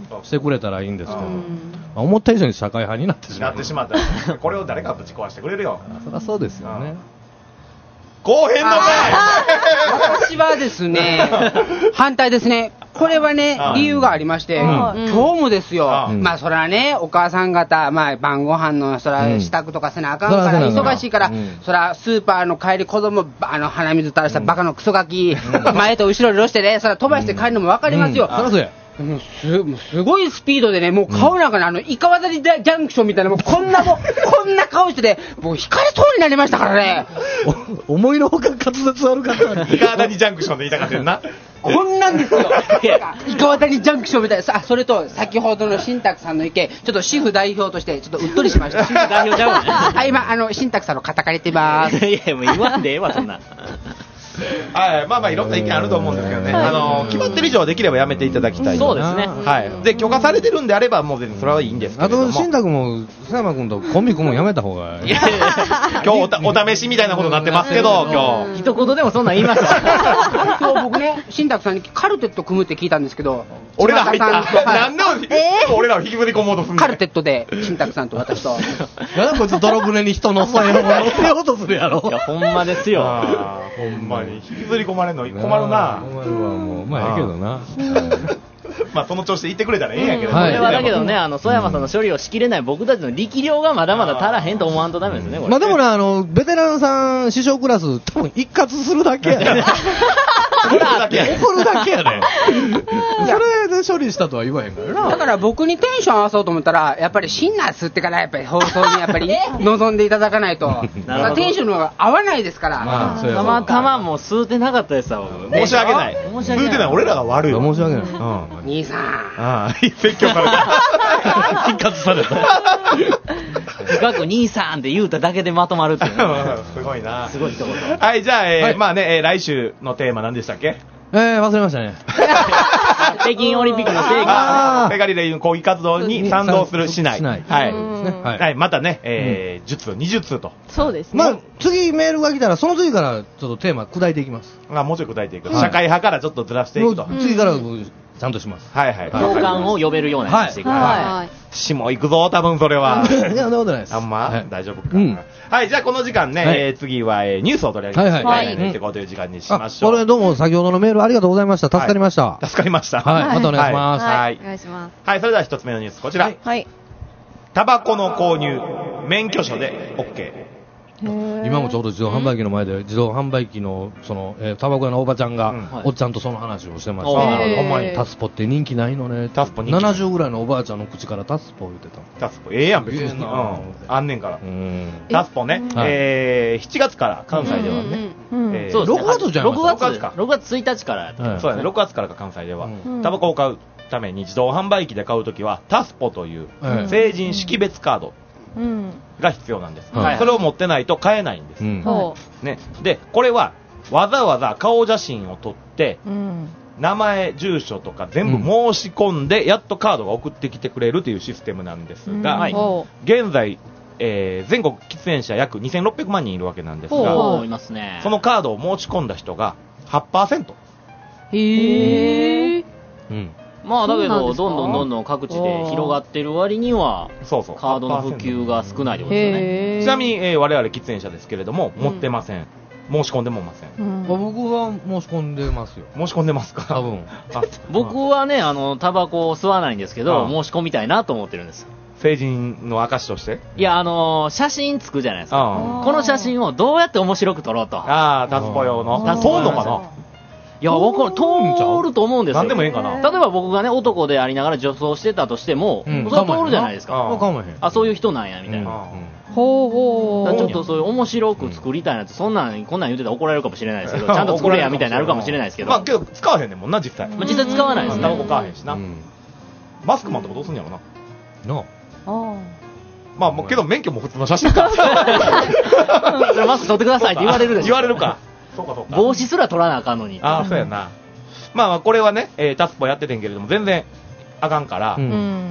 してくれたらいいんですけど、まあ、思った以上に社会派になってしまう。 なってしまったこれを誰かぶち壊してくれるよ。 そりゃそうですよね。 後編のね私はですね反対ですね。これはね理由がありまして、うん、今日もですよ、うん、まあそれはねお母さん方、まあ、晩ご飯のそら支度とかせなあかんから、うん、忙しいから、うん、そらスーパーの帰り子供あの鼻水垂らしたバカのクソガキ、うん、前と後ろにろしてねそら飛ばして帰るのも分かりますよ、うんうん、そらそうやもう す, もうすごいスピードでね、もう顔なんかね、あの、イカワタリジャンクションみたいな、もうこんなもう、こんな顔してて、もう引かれそうになりましたからね。 思いのほか滑舌悪かった。 イカワタリジャンクションで言いたかったよな。 こんなんですよ。イカワタリジャンクションみたいな。さあ、それと、先ほどの新宅さんの意見、ちょっと主婦代表として、ちょっとうっとりしました。主婦代表ちゃうわね。あ、今、あの、新宅さんの肩借りてます。 いや、もう言わんでええわ、そんな。 はい、まあまあいろんな意見あると思うんですけどね、あの決まってる以上はできればやめていただきたい。 そうですね。 はい。で許可されてるんであればもう全然それはいいんですけれども。 あと新宅も佐山君とコンビ組むのやめた方がいい。 今日 お, たお試しみたいなことになってますけど今日。 一言でもそんなん言います。 今日僕ね新宅さんにカルテット組むって聞いたんですけど。 俺ら入った。なんで俺らを引きずり込もうとするの。 カルテットで新宅さんと私と。 なんでこいつ泥船に人乗せようとするやろ。 いやほんまですよ。 ほんまに引きずり込まれるの困るな。 困るわもうまあええけどな。 まあその調子で言ってくれたらええんやけど、 これはだけどね、あの曽山さんの処理をしきれない僕たちの力量がまだまだ足らへんと思わんとダメですね。これまあでもねあのベテランさん師匠クラス多分一括するだけやね。怒るだけやね。怒るだけやね。それで処理したとは言わへんからな。 だから僕にテンション合わそうと思ったらやっぱりシンナー吸ってからやっぱり放送にやっぱり望んでいただかないとテンションの方が合わないですから。 まあ、たまたまもう吸うてなかったですわ。 申し訳ない。申し訳ない。俺らが悪いよ。 申し訳ない。 うん。兄さん。 ああ、説教された。 一括された。 深く兄さんって言うただけでまとまるっていう、ね。 すごいな。 すごい一言。 はい、じゃあ、えーはい、まあね、えー、来週のテーマ何でしたっけ？ えー、忘れましたね。 北京オリンピックの聖火。 ペガリレイの抗議活動に賛同する市内。はい。 はい。 はい。またね、えー、術、二術と。 そうですね。 まあ、次メールが来たら、その次からちょっとテーマ砕いていきます。 あ、もうちょい砕いていく。社会派からちょっとずらしていくと。 次から、ちゃんとします。 はいはい。 共感を呼べるようなしていく。 はい。 しも行くぞ、多分それは。 いや、そんなことないです。 あんま大丈夫か。はい、じゃあこの時間ね、次はニュースを取り上げて、はい。いこうという時間にしましょう。 これどうも先ほどのメールありがとうございました。助かりました。 助かりました。 はい。またお願いします。 はい。お願いします。 はい、それでは一つ目のニュース、こちら。 はい。 タバコの購入、免許証で OK。 今もちょうど自動販売機の前で自動販売機のそのえー、タバコ屋のおばちゃんが、うん、おっちゃんとその話をしてました。ほんまにタスポって人気ないのね。 タスポ人気ななじゅうぐらいのおばあちゃんの口からタスポ言ってた。 タスポええやん別に、うん、あんねんから。タスポね、えー、しちがつから関西ではね、 えー、そうですね、 ろくがつじゃないですか。 ろくがつかろくがつついたちからやった、 はい、そうだねろくがつからか関西では、うん、タバコを買うために自動販売機で買うときはタスポという、うん、成人識別カードが必要なんです、うん、それを持ってないと買えないんです、うんね、でこれはわざわざ顔写真を撮って、うん、名前住所とか全部申し込んでやっとカードが送ってきてくれるというシステムなんですが、うんはい、現在、えー、全国喫煙者約にせんろっぴゃくまんにんいるわけなんですが、 いますね、 そのカードを申し込んだ人が はちパーセント。 へえ、 うん、まあだけどどんどんどんどん各地で広がってる割にはそうそうカードの普及が少ないってことですよね。 ちなみに、えー、我々喫煙者ですけれども、うん、持ってません。申し込んでもません、 うん、僕は申し込んでますよ。 申し込んでますか？ 多分僕はねあのタバコを吸わないんですけど、申し込みたいなと思ってるんです。 成人の証として？ いやあのー、写真つくじゃないですか。この写真をどうやって面白く撮ろうと。 ああタスポ用の通んのかな。 いや、僕は通ると思うんですよ。 何でもいいかな。 例えば僕がね、男でありながら女装してたとしても、うん、それは通るじゃないですか。あ、そういう人なんや、みたいな。ほうほう。ちょっとそういう面白く作りたいなって、そんなん、こんなん言ってたら怒られるかもしれないですけど、ちゃんと作れや、みたいになるかもしれないですけど。 まあ、けど使わへんねんもんな、実際。 まあ、実際使わないですね。 タバコ買わへんしな。マスクマンとかどうすんやろな。 なあ。まあ、もうけど免許も普通の写真か。 マスク取ってくださいって言われるでしょ。 言われるか。そうかそうか。 帽子すら取らなあかんのに。 ああ、そうやな。まあまあこれはね、えー、タスポやっててんけれども全然あかんから、うん、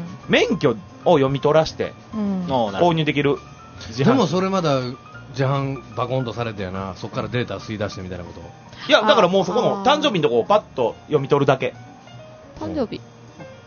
免許を読み取らして、うん、購入できる自販。でもそれまだ自販バコンとされてやな、そこからデータ吸い出してみたいなこと。 いやだからもうそこの誕生日のとこをパッと読み取るだけ。 誕生日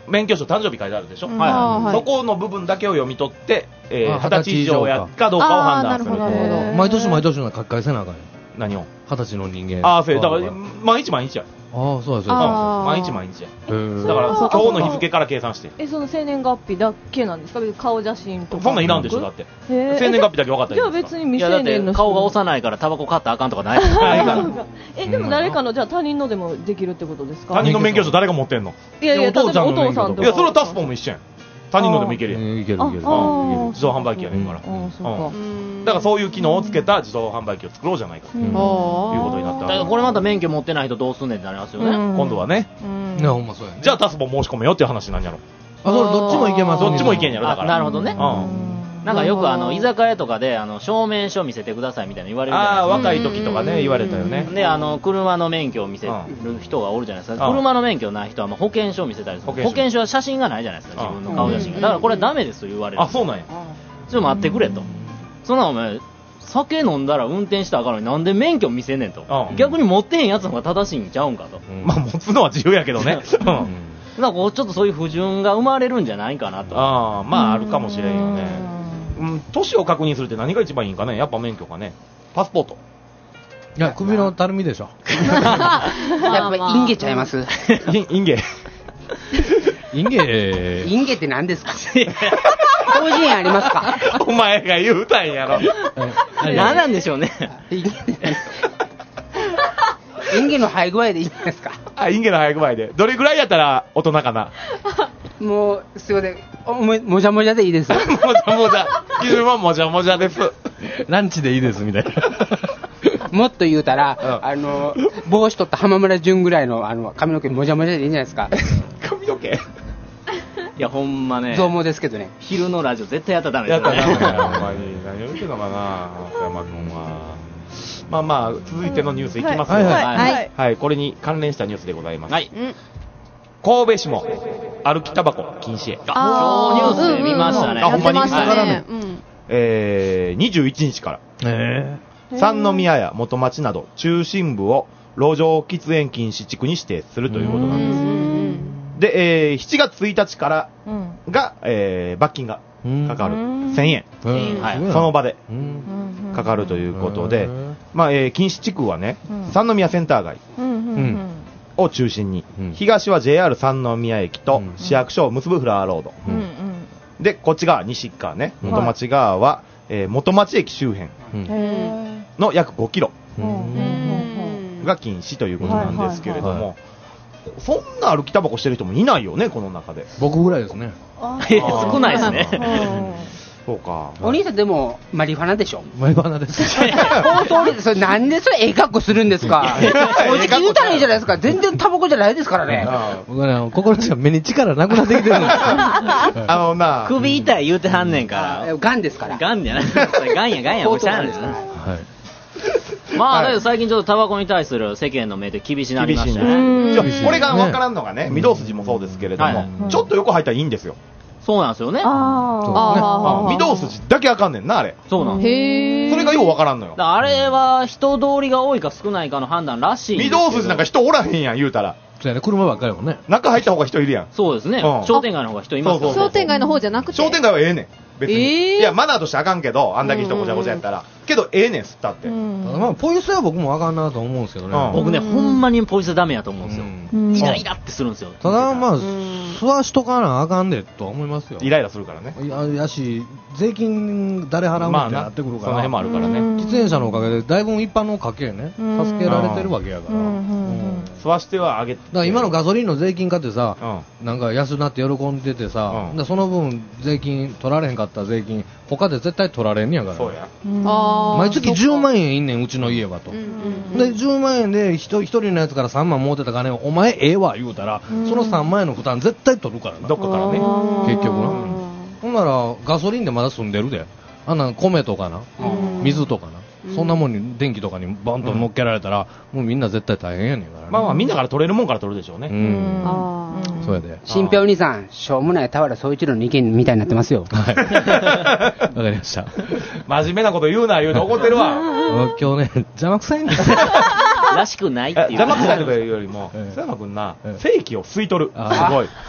免許証誕生日書いてあるでしょ、 うんはいはいそこの部分だけを読み取って、えー、はたち以上やかどうかを判断する。 あーなるほどなるほど毎年毎年の書き換えせなあかんよ。 何を二十歳の人間。 ああ、そうや、だから、毎日毎日や。 ああ、そうですよ。 あー毎日毎日や。 へーだから、 そう今日の日付から計算して。 え、その生年月日だけなんですか？顔写真とか。 そんなんいらんでしょ、だって。 へー生年月日だけ分かったらいじゃあいんですか。 別にいやだって未成年の人顔が幼いからタバコ買ったらあかんとかないないからえ、でも誰かの、じゃあ他人のでもできるってことですか？ 他人の免許証誰が持ってんの？ いやいや、 お父ちゃんの例えばお父さんとか。 いや、それはタスポも一緒やん。他人のでもいけるやん。 いけるいける。 ああー自動販売機やねんから。 うん、そうか。 うんだからそういう機能をつけた自動販売機を作ろうじゃないかといううんことになっただからこれまた免許持ってない人どうすんねんってなりますよね、 うん今度はね。 うんいや、ほんまそうやね。 じゃあタスポ申し込めよっていう話なんやろ。 あ、それどっちもいけます。 どっちもいけんやろ、だから。 あなるほどねうんなんかよくあの居酒屋とかであの証明書見せてくださいみたいな言われるじゃああ、 ない若い時とかね、言われたよねです。かであの車の免許を見せる人がおるじゃないですか、 うん車の免許ない人はまあ保険証を見せたりする保険証保険証は写真がないじゃないですか自分の顔写真がうんだからこれはダメですと言われるあ、そうなんや。 ちょっと待ってくれとそんなお前酒飲んだら運転したらあかんのになんで免許見せんねんと、 うん逆に持ってへんやつの方が正しいんちゃうんかと、 うんまあ、持つのは自由やけどね。うんなんかこうちょっとそういう不純が生まれるんじゃないかなとああ、まあ、あるかもしれんよね。うん、年を確認するって何が一番いいんかね。やっぱ免許かね。パスポート。 いや、首のたるみでしょ。 やっぱりインゲちゃいますインインゲ。 インゲインゲって何ですか個人ありますかお前が言うたんやろ。 何なんでしょうねインゲって何インゲの生え具合でいいじゃないですかあ、インゲの早く前で。どれぐらいやったら大人かな。 もうすいませんおももじゃもじゃでいいですもじゃもじゃ。基準はもじゃもじゃです。 ランチでいいですみたいな。 もっと言うたら、 うんあの帽子取った浜村淳ぐらいのあの髪の毛もじゃもじゃでいいんじゃないですか髪の毛いやほんまね増毛ですけどね昼のラジオ絶対やったらダメですよやったらダメねだよ、お前に。何を言ってんのかな、奥山君は。まあまあ、続いてのニュースいきますよ。 はいはい。 はいはい。 はい、これに関連したニュースでございます。 はい神戸市も歩きタバコ禁止へ。 あ今日ニュースで見ましたねあほんまにやってましたはいね。うん。 えー、にじゅういちにちからえ三宮や元町など中心部を路上喫煙禁止地区に指定するということなんです。 うんで、えー、しちがつついたちからうん。 が、えー、罰金がーかかるうんせんえん、 うんはいその場でうんかかるということでうん、 まあえー、禁止地区はね、 うん三宮センター街うん。うん。 を中心に、 うん東は ジェイアール 三宮駅とうん市役所を結ぶフラワーロード、 うん。うん。 でこっち側西側ねうん元町側は、えー元町駅周辺うんへの約ごキロー。うん。うん。 が禁止ということなんですけれどはいはいも、そんな歩きタバコしてる人もいないよね、この中で。 僕ぐらいですね。 あえー少ないですねそうか。 お兄さんでもマリファナでしょマイバナです。 本当にそれなんでそれええ格好するんですかおじき言うたらいいじゃないですか全然タバコじゃないですからね僕はね、あの心の目に力なくなってきてるんですよ。 あのな、 首痛い言うてはんねんからガンですからガンじゃないガンやガンやこれしゃあないですねはい。 まあ、 はいだけど最近ちょっとタバコに対する世間の目で厳しなり厳しいましたね。 ね。じゃあうんこれが分からんのがね、御堂筋もそうですけれども、 はいちょっと横入ったらいいんですよ。 そうなんですよね。 ああ御堂筋だけあかんねんな、あれ。 そうなんです。 へー。 それがよう分からんのよだ。からあれは人通りが多いか少ないかの判断らしいんですけど。 御堂筋なんか人おらへんやん、言うたら。 そうやね、車ばっかりもんね。 中入った方が人いるやん。 そうですねうん。 商店街の方が人いますからそうそう商店街の方じゃなくて。 商店街はええねん。別に。 えーいや、マナーとしてあかんけど、あんだけ人ごちゃごちゃやったら。けど、ええねん、吸ったって。 ただまあ、ポイ捨ては僕もあかんなと思うんですけどね。 うん僕ね、ほんまにポイ捨てダメやと思うんですよ。 うんイライラってするんですよ。 ただまあ、吸わしとかなあかんでとは思いますよ。 イライラするからね。 いややし、税金誰払うのってなってくるから、 その辺もあるからね。 喫煙者のおかげで、だいぶ一般の家計ね、 うん助けられてるわけやから。 うんうんうんうん吸わしてはあげて。 だから今のガソリンの税金かってさ、 うなんか安なって喜んでてさ、 うんでその分税金取られへんかった税金、他で絶対取られんねやから。 そうや。 あー毎月じゅうまん円いんねん、うちの家はと。 うんうんで、じゅうまん円で一人一人のやつからさんまん持ってた金を、お前ええわ言うたら、 うんそのさんまん円の負担絶対取るからな。 どっかからね。 結局な。ほんなら、ガソリンでまだ住んでるで。あんなん米とかな、 うん水とかな、そんなもんに電気とかにバンと乗っけられたら、もうみんな絶対大変やねんからね。 まあまあ、みんなから取れるもんから取るでしょううね。 ん。 あーそうやで。 新平お兄さんしょうもない田原総一郎の意見みたいになってますよはい。わかりました。 真面目なこと言うな、言うて怒ってるわ。 今日ね、邪魔くさいんですよ。 らしくないっていう。 邪魔くさいとかいうよりも、 ええ佐山くんなええ、 正気を吸い取る。 あすごい。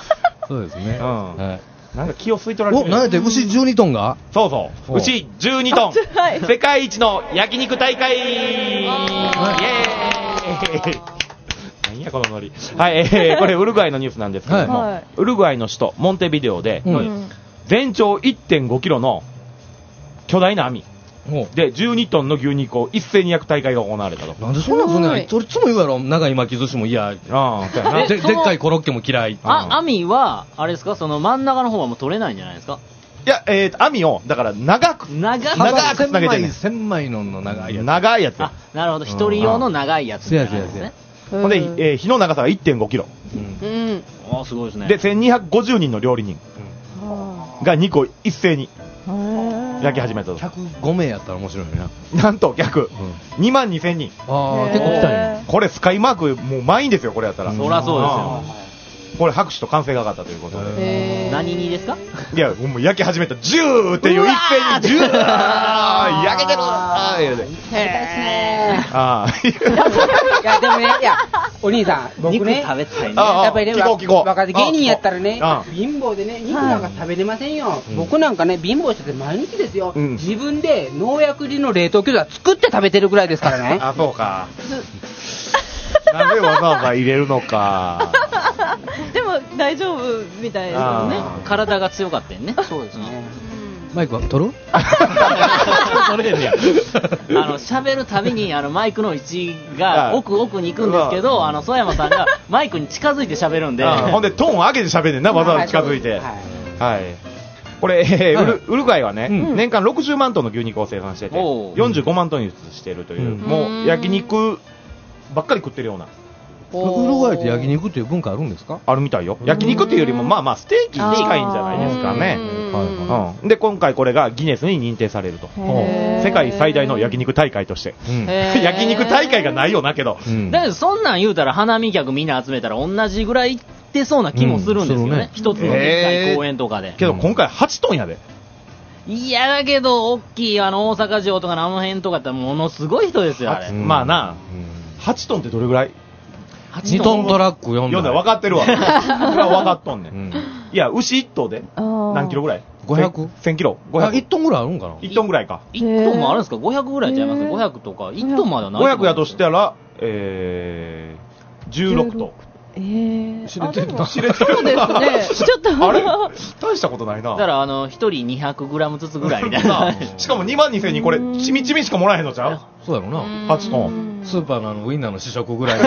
そうですね。 うん。 はい。 なんか気を吸い取られてる。 お、なんやって牛じゅうにトンがそうそう。牛じゅうにトン。世界一の焼肉大会イエーイ何やこのノリ。はい、えー、これウルグアイのニュースなんですけども、はい、ウルグアイの首都モンテビデオで、うん、全長 いってんごキロの巨大な網でじゅうにトンの牛肉を一斉に焼く大会が行われたと。 なんでそんなんすんねん。俺いつも言うやろ、長い巻き寿司も嫌。ああ、ででっかいコロッケも嫌い。 あ、網はあれですか、その真ん中の方はもう取れないんじゃないですか。 いや、えーと、網をだから長く長く長くつなげてね。 千枚のの長いやつ。 長いやつ。 あ、なるほど、一人用の長いやつですね。 ほんで、えー、火の長さが いってんごキロ。 うん。あ、すごいですね。 で、せんにひゃくごじゅうにんの料理人が肉を一斉に焼き始めたと。 ひゃくごめいやったら面白いな。なんと逆、うん、にまんにせんにん。 ああ、結構来たね。 これスカイマークもう満員ですよ、これやったら。 そりゃそうですよ。 これ拍手と歓声が上がったということで。 何にですか？ いや、もう焼き始めたジューっていう一斉にジュー焼けてるーへへーああいやでもね、いやお兄さん僕ね、 肉食べたいね。 やっぱりね、 聞こう聞こう若手芸人やったらね、貧乏でね、肉なんか食べれませんよ。僕なんかね、貧乏してて毎日ですよ。自分で農薬入りの冷凍餃子作って食べてるぐらいですからね。 あ、そうか。なぜわざわざ入れるのか。 でも大丈夫みたいですよね。 体が強かったよね。 そうですね。 マイクは取る？ 取れんねや。あの喋るたびにあのマイクの位置が奥奥に行くんですけど、あの曽山さんがマイクに近づいて喋るんで、 ほんでトーン上げて喋んねんな、わざわざ近づいて。はい。これ、えーはい、ウ, ルウルグアイはね、うん、年間ろくじゅうまんトンの牛肉を生産してて、よんじゅうごまんトン輸出しているという、うん、もう焼肉ばっかり食ってるような。 ウルグアイって焼肉っていう文化あるんですか？ あるみたいよ。焼肉っていうよりもまあまあステーキに近いんじゃないですかね。うん、で今回これがギネスに認定されると。世界最大の焼肉大会として。焼肉大会がないよなけど。 うん、だけどそんなん言うたら花見客みんな集めたら同じぐらい行ってそうな気もするんですよね。一、うん、つのでっかい公園とかで。 けど今回はちトンやで。 いやだけど大きいあの大阪城とかのあの辺とかってものすごい人ですよあれ。 まあな。はちトンってどれぐらい？ にトントラックよんだい。 分かってるわ。それは分かっとんねん。うん、いや、牛いっ頭で何キロぐらい ?ごひゃく？ せんキロ ?ごひゃく。 いちトンぐらいあるんかな ? いち トンぐらいか。 いちトンもあるんですか ?ごひゃく ぐらいちゃいます ?ごひゃく とか。いちトンまではない。 ごひゃくやとしたら、えー、じゅうろくトン。 えー、 知れてるな。 知れてるそうですね。ちょっと。 あれ大したことないな。 だから、あの、ひとりにひゃくグラムずつぐらいみたいな。 しかもにまんにせんにこれ、ちみちみしかもらえへんのちゃう？ そうやろな。 はちトン。 スーパーのあのウインナーの試食ぐらい。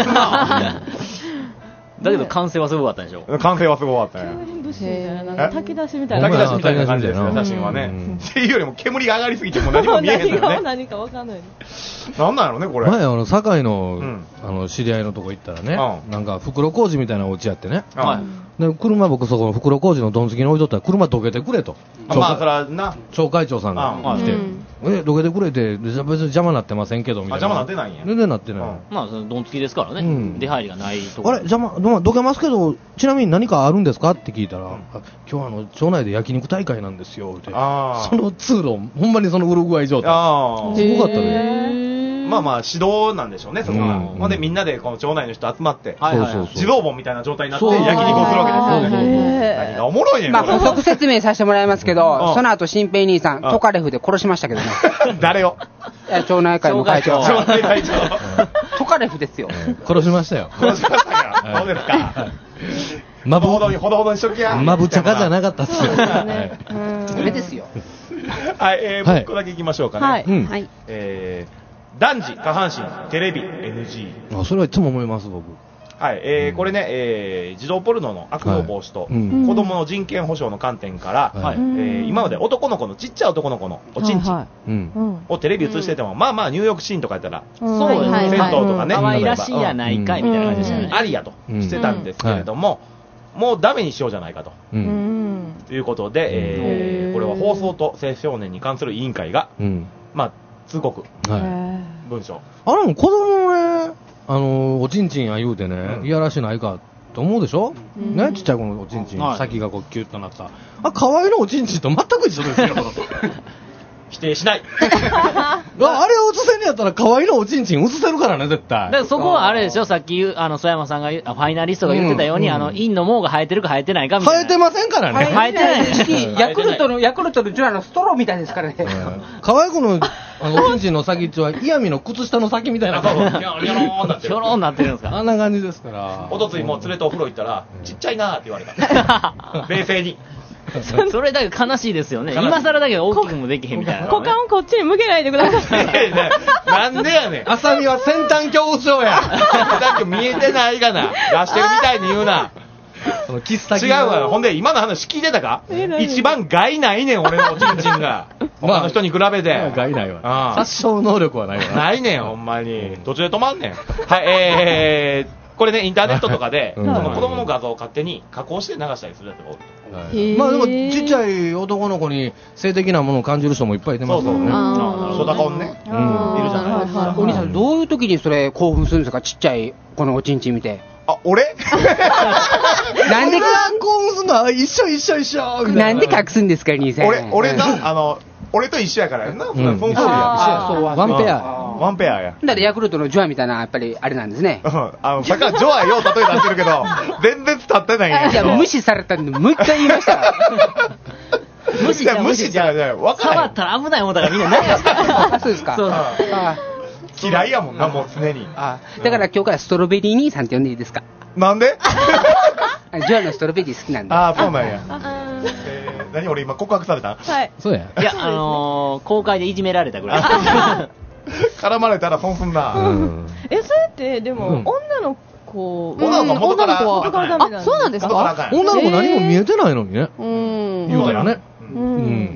だけど完成はすごかったでしょ。 完成はすごかったね。 風林武士みたいな、なんか炊き出しみたいな。 炊き出しみたいな感じですね、写真はね。っていうよりも煙が上がりすぎてもう何も見えへんのよね。 何が何か分かんない。 なんなんやろね、これ。 前、あの、堺の、あの、知り合いのとこ行ったらね、なんか袋小路みたいなお家やってね。で、車僕そこの袋小路のどんつきに置いとったら車どけてくれと。 まあ、そらな。 町会長さんが来て。え、どけてくれて、別に邪魔なってませんけど、みたいな。 邪魔なってないんや。 全然なってない。 まあ、どんつきですからね。出入りがないとこ。 あれ、邪魔、どけますけど、ちなみに何かあるんですかって聞いたら、今日あの、町内で焼肉大会なんですよ、って。その通路、ほんまにそのウルグアイ状態。すごかったね。 まあまあ指導なんでしょうね、そこが。ほんでみんなでこの町内の人集まって、地蔵盆みたいな状態になって焼肉をするわけですよね。何がおもろいねん。 まあ補足説明させてもらいますけど、その後新平兄さん、トカレフで殺しましたけどね。 誰を？ 町内会の会長。 町内会長。 トカレフですよ。 殺しましたよ。 殺しましたか。そうですか。 まぶほどほどにほどほどにしときや。 まぶちゃかじゃなかったっすよ。 それですよ。 はい、えー、もう一個だけいきましょうかね。 はい。はい。 えー。男児下半身テレビ エヌジー。 あ、それはいつも思います僕。 はい、えー、これね、えー、児童ポルノの悪用防止と、子供の人権保障の観点から、はい、えー、今まで男の子のちっちゃい男の子のおちんちんをテレビ映してても、まあまあ入浴シーンとかやったら、 そうですね、 銭湯とかね、 可愛らしいやないかいみたいな感じでしたね。 ありやとしてたんですけれども、もうダメにしようじゃないかと。ということで、えー、これは放送と青少年に関する委員会が、まあ通告、文章。 あれも子供のね、あのおちんちんや言うてね、いやらしないかと思うでしょ、ね、ちっちゃい子のおちんちん、先がこうキュッとなった、あ、可愛いのおちんちんと全く一緒ですよ。 否定しない。 あれを映せんやったら可愛いのおちんちん映せるからね、絶対。 だからそこはあれでしょ、さっき、あの、曽山さんが言う、ファイナリストが言ってたように、うん、あの、陰の毛が生えてるか生えてないかみたいな。 生えてませんからね。 生えてないし、 ヤクルトの、ヤクルトのジュラのストローみたいですからね。 可愛い子の、あの、おちんちんの先っちょは、イヤミの靴下の先みたいな。 そうそう、ひょろーんなってる。 ひょろーんなってるんですか。 あんな感じですから。 おとついもう連れてお風呂行ったら、ちっちゃいなーって言われた。冷静に。 それだけ悲しいですよね。今更だけど大きくもできへんみたいな、ね。 股間をこっちに向けないでください。 なんでやねん。 浅見は先端恐怖症や。 先端恐見えてないがな。出してるみたいに言うな。 そのキス先違うわ。ほんで、今の話聞いてたか？一番害ないねん、俺のおちんちんが。他の人に比べて。 害ないわ。殺傷能力はないわ。 ないねん、ほんまに。途中で止まんねん。はい、えー。これね、インターネットとかで、うん、その子供の画像を勝手に加工して流したりするやつがおると。 はい、まあでも、ちっちゃい男の子に性的なものを感じる人もいっぱいいてますからね。 ソダコンね。うん。いるじゃないですか。 お兄さん、どういう時にそれ興奮するんですか？ちっちゃいこのおちんちん見て。 あ、俺なんで興奮すんの？一緒一緒一緒なんで隠すんですか、兄さん。 俺、俺な、あの、俺と一緒やからやんな。うん。その通りや。 そう、ワンペア。 ワンペアや。 だからヤクルトのジョアみたいな、やっぱりあれなんですね。 うん。あの、さっきからジョアよう例え出してるけど、全然伝ってないんや。いや、無視されたんで、もう一回言いました。 無視じゃ無視じゃ。 分から触ったら危ないもんだからみんな何やすか。 そうですか。そう。 嫌いやもんな、もう常に。 あだから今日からストロベリー兄さんって呼んでいいですか？ なんでジョアのストロベリー好きなんで。 ああ、そうなんや。えー、何俺今告白された？ はい。 そうや。 いや、あのー、公開でいじめられたぐらい。 絡まれたら損すんな。 うん、え、それって、でも、うん、女の子、 女の子は元からダメなんですか？ あ、そうなんですか？ 女の子何も見えてないのにね。 うん。 言うたらね。 うん。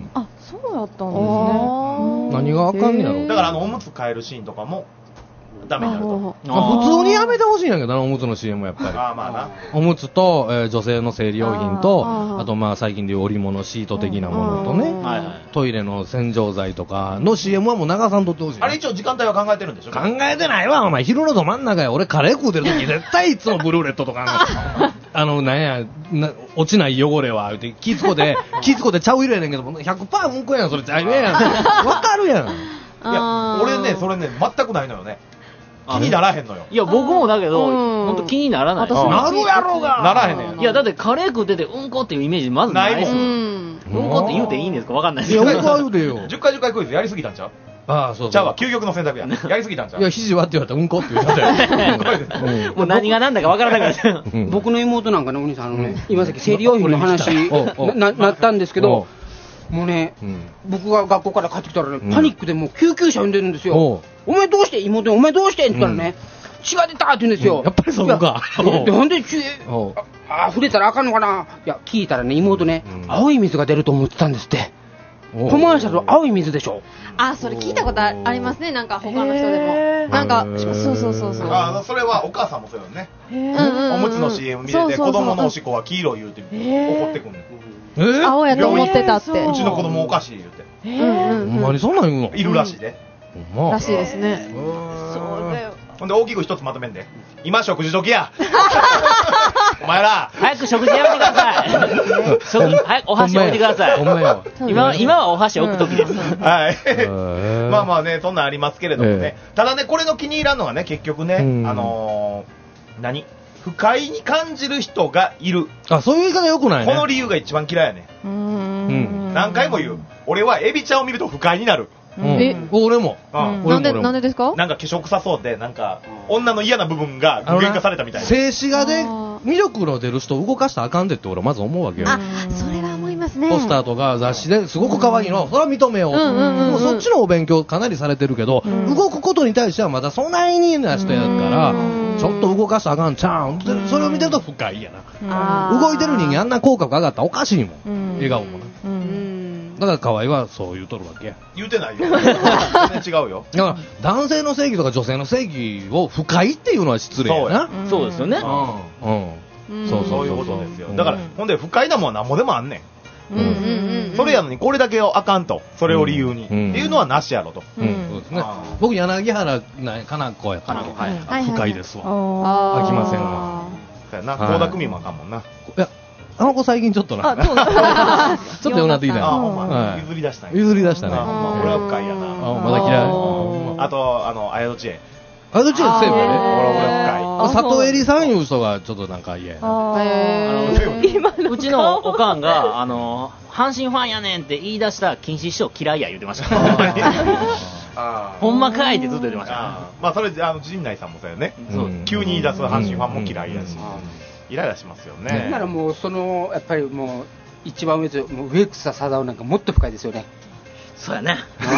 あ、そうだったんですね。 何があかんねやろ。 だから、あの、おむつ替えるシーンとかも、ダメになると。 普通にやめてほしいんやけどな、おむつの シーエム やっぱり。 あまあな。 おむつと、えー、女性の生理用品と、あ, あとまあ最近でいう織物シート的なものとね、トイレの洗浄剤とかの シーエム はもう長さんとってほしい。 あれ一応時間帯は考えてるんでしょ？ 考えてないわ、お前。昼のど真ん中や。俺カレー食うてる時絶対いつもブルーレットとかあの、あのなんやな、落ちない汚れは、言うて、気つこで、気つこでちゃう入れねんけど、ひゃくパーセントうんこやん、それちゃうやん。わかるやん。いや、俺ね、それね、全くないのよね。気にならへんのよ。 いや、僕もだけど、本当気にならない。 なるやろうが。ならへんねん。 いや、だってカレー食ってて、うんこっていうイメージまずないですもん。うんこって言うていいんですかわかんないですけど。 いや、うんこは言うてよ。 じゅっかいじゅっかいクイズやりすぎたんちゃう？ ああ、そうそう。 ちゃうわ、究極の選択や。やりすぎたんちゃう？ いや、肘はって言われたら、うんこって言われたら。もう何が何だかわからなくなって。 僕の妹なんかね、お兄さん、あのね、今さっき生理用品の話ななったんですけど、もうね、うん、僕が学校から帰ってきたらね、うん、パニックでもう救急車呼んでるんですよ。お, お前どうして、妹お前どうしてって言ったらね、うん、血が出たって言うんですよ。 うん、やっぱりそうか。 なんで血、あ、溢れたらあかんのかな。いや、聞いたらね、妹ね、うん、青い水が出ると思ってたんですって。コマーシャル青い水でしょ。 あ、それ聞いたことありますね、なんか他の人でも。なんか、そうそうそうそう。 あ、それはお母さんもそうよね。おむつの シーエム 見てて、子供のおしっこは黄色言うて怒ってくんねん。 えー、青やと思ってたって。 うちの子供おかしい言うて。 えー、 ほんまにそんなん言うの？ いるらしいで。 らしいですね。 そうだよ。 ほんで大きく一つまとめんで。今食事時や。お前ら早く食事やめてください。食早くお箸置いてください。今今はお箸置く時です。 はい。まあまあね、そんなんありますけれどもね。ただね、これの気に入らんのがね、結局ね、あの何？不快に感じる人がいる。 あ、そういう言い方良くないね。 この理由が一番嫌いやね。うん。何回も言う。俺はエビちゃんを見ると不快になる。 え、俺も。 なんで、なんでですか？ なんか化粧臭そうで、なんか、女の嫌な部分が具現化されたみたいな。 静止画で魅力の出る人を動かしたらあかんでって俺はまず思うわけよ。 あ、それは思いますね。 ポスターとか雑誌ですごく可愛いの、それは認めよう。もうそっちのお勉強かなりされてるけど、動くことに対してはまだそんなにな人やから、ちょっと動かしたらあかんちゃうん。それを見てると不快やな。動いてる人間あんな口角上がったらおかしいもん。笑顔もな。だから河合はそう言うとるわけや。 言うてないよ。全然違うよ。 だから男性の正義とか女性の正義を不快っていうのは失礼やな。 そうですよね。 うん。そうそういうことですよ。だからほんで不快なもんは何もでもあんねん。それやのにこれだけをあかんと、それを理由にっていうのはなしやろと。 そうですね。僕柳原かな子やったら不快ですわ。飽きませんわ。 そうやな。倖田來未もあかんもんな。いや。 あの子最近ちょっとな。 あ、そうだ。 ちょっとようなってきたよ。 あ、ほんま、 はい譲り出したんや。 譲り出したね。 あ、ほんま、俺は深いやな。 あ、まだ嫌い。 あと、あの、あやどちえ。 あやどちえセーフやね。 俺俺深い。 佐藤恵里さんいう人がちょっとなんか嫌やな。 あのうちのおかんが、あの、阪神ファンやねんって言い出した金師師匠嫌いや言ってました。ほんまかいってずっと言ってました。 まあ、それ、あの、陣内さんもそうよね。急に言い出す阪神ファンも嫌いやし。イライラしますよね。 だからもう、その、やっぱりもう、一番上で、もう植草貞夫なんかもっと深いですよね。 そうやね。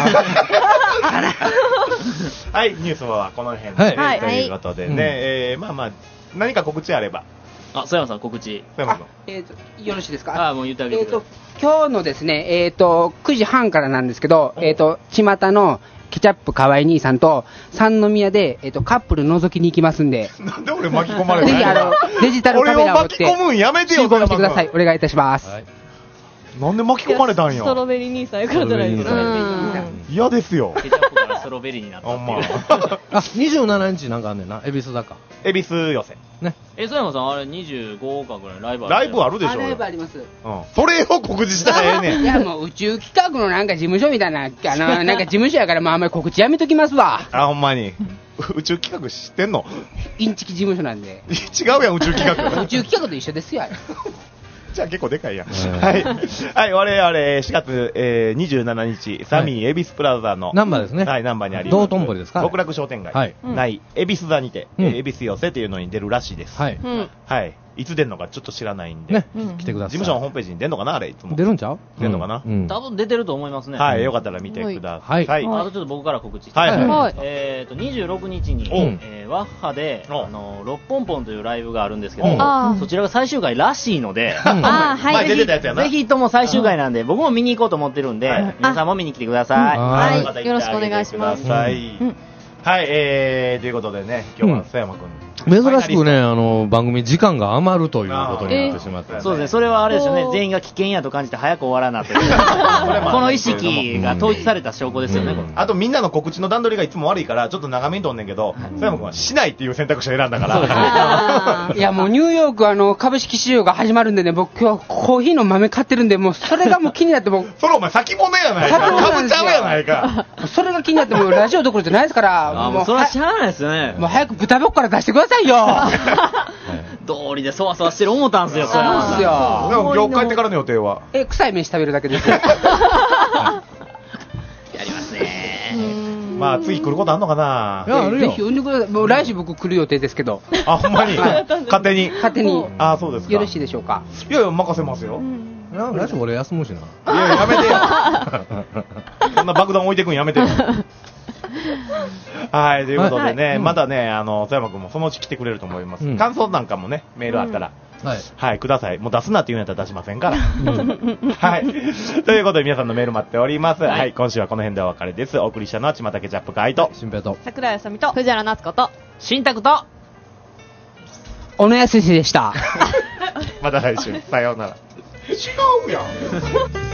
はい、ニュースはこの辺で、はい、ということでね、はい、えー、まあまあ、何か告知あれば。 あ、曽山さん告知。 曽山さん。 えーと、よろしいですか。 あ、もう言ってあげてください。 えーと、今日のですね、えーと、くじはんからなんですけど、えーと、巷のケチャップ河合兄さんと三宮で、えーと、カップル覗きに行きますんで。 なんで俺巻き込まれるの？ ぜひあの、デジタルカメラを持って。 俺を巻き込むんやめてよ、 集合してください。お願いいたします。はい、 なんで巻き込まれたんや。 ストロベリー兄さんやからじゃないですか。 嫌ですよ。 ケチャップからストロベリーになったっていう。 あ、にじゅうしちにちなんかあんねんな、恵比寿だか。 恵比寿寄せ。 ね。 え、曽山さん、あれにじゅうごかぐらいライブある。 ライブあるでしょ。 ライブあります。 うん。それを告知したらええねん。 いや、もう宇宙企画のなんか事務所みたいな、あの、なんか事務所やから、まああんまり告知やめときますわ。 あ、ほんまに。宇宙企画知ってんの？ インチキ事務所なんで。 違うやん、宇宙企画。 宇宙企画と一緒ですよ。 じゃあ結構でかいやん。はい。はい、我々しがつ、えー、にじゅうしちにち、サミー恵比寿プラザの。 ナンバーですね。 はい、ナンバーにあります。 道頓堀ですか？ 極楽商店街。はい。ない、恵比寿座にて、恵比寿寄せというのに出るらしいです。はい。はい。いつ出るのかちょっと知らないんで。 ね。来てください。 事務所のホームページに出るのかなあれ、いつも。 出るんちゃう？ 出るのかな？ 多分出てると思いますね。 はい、よかったら見てください。 はい。あとちょっと僕から告知して。 はい。 えっと、にじゅうろくにちに、えー、ワッハで、あの、六本ポンというライブがあるんですけど、そちらが最終回らしいので、 あ、はい。 出てたやつやな。 ぜひとも最終回なんで、僕も見に行こうと思ってるんで、皆さんも見に来てください。 はい。よろしくお願いします。 はい。はい、えー、ということでね、今日は曽山君。 珍しくね、あの、番組時間が余るということになってしまって。 そうですね、それはあれですよね、全員が危険やと感じて早く終わらなという。この意識が統一された証拠ですよね、 あとみんなの告知の段取りがいつも悪いから、ちょっと長めにとんねんけど、曽山君はしないっていう選択肢を選んだから。 いや、もうニューヨークあの、株式市場が始まるんでね、僕今日コーヒーの豆買ってるんで、もうそれがもう気になって僕。 それお前先物やないか。株ちゃうやないか。 それが気になってもうラジオどころじゃないですから。 もうそれはしゃあないですよね。 もう早く豚箱から出してくださいよ。 道理でそわそわしてる思ったんですよ。 そうですよ。 でも今日帰ってからの予定はえ、臭い飯食べるだけですよ。やりますね。 まあ次来ることあんのかな。 いや、ぜひ呼んでください。もう来週僕来る予定ですけど。 あ、ほんまに。勝手に。 勝手に。 あ、そうですか。 よろしいでしょうか。 いやいや、任せますよ。 来週俺休むしな。 いや、やめてよ。そんな爆弾置いてくんやめてよ。はい、ということでね、はい、まだね、あの、曽山君もそのうち来てくれると思います。うん、感想なんかもね、メールあったら、うん、はい、はい、ください。もう出すなって言うんやったら出しませんから。はい。ということで皆さんのメール待っております。はい、はい、今週はこの辺でお別れです。お送りしたのは、ちまたケチャップ会と、 新平と、 桜井あさみと、 藤原夏子と、 新宅と、 小野康でした。 また来週、さようなら。違うやん。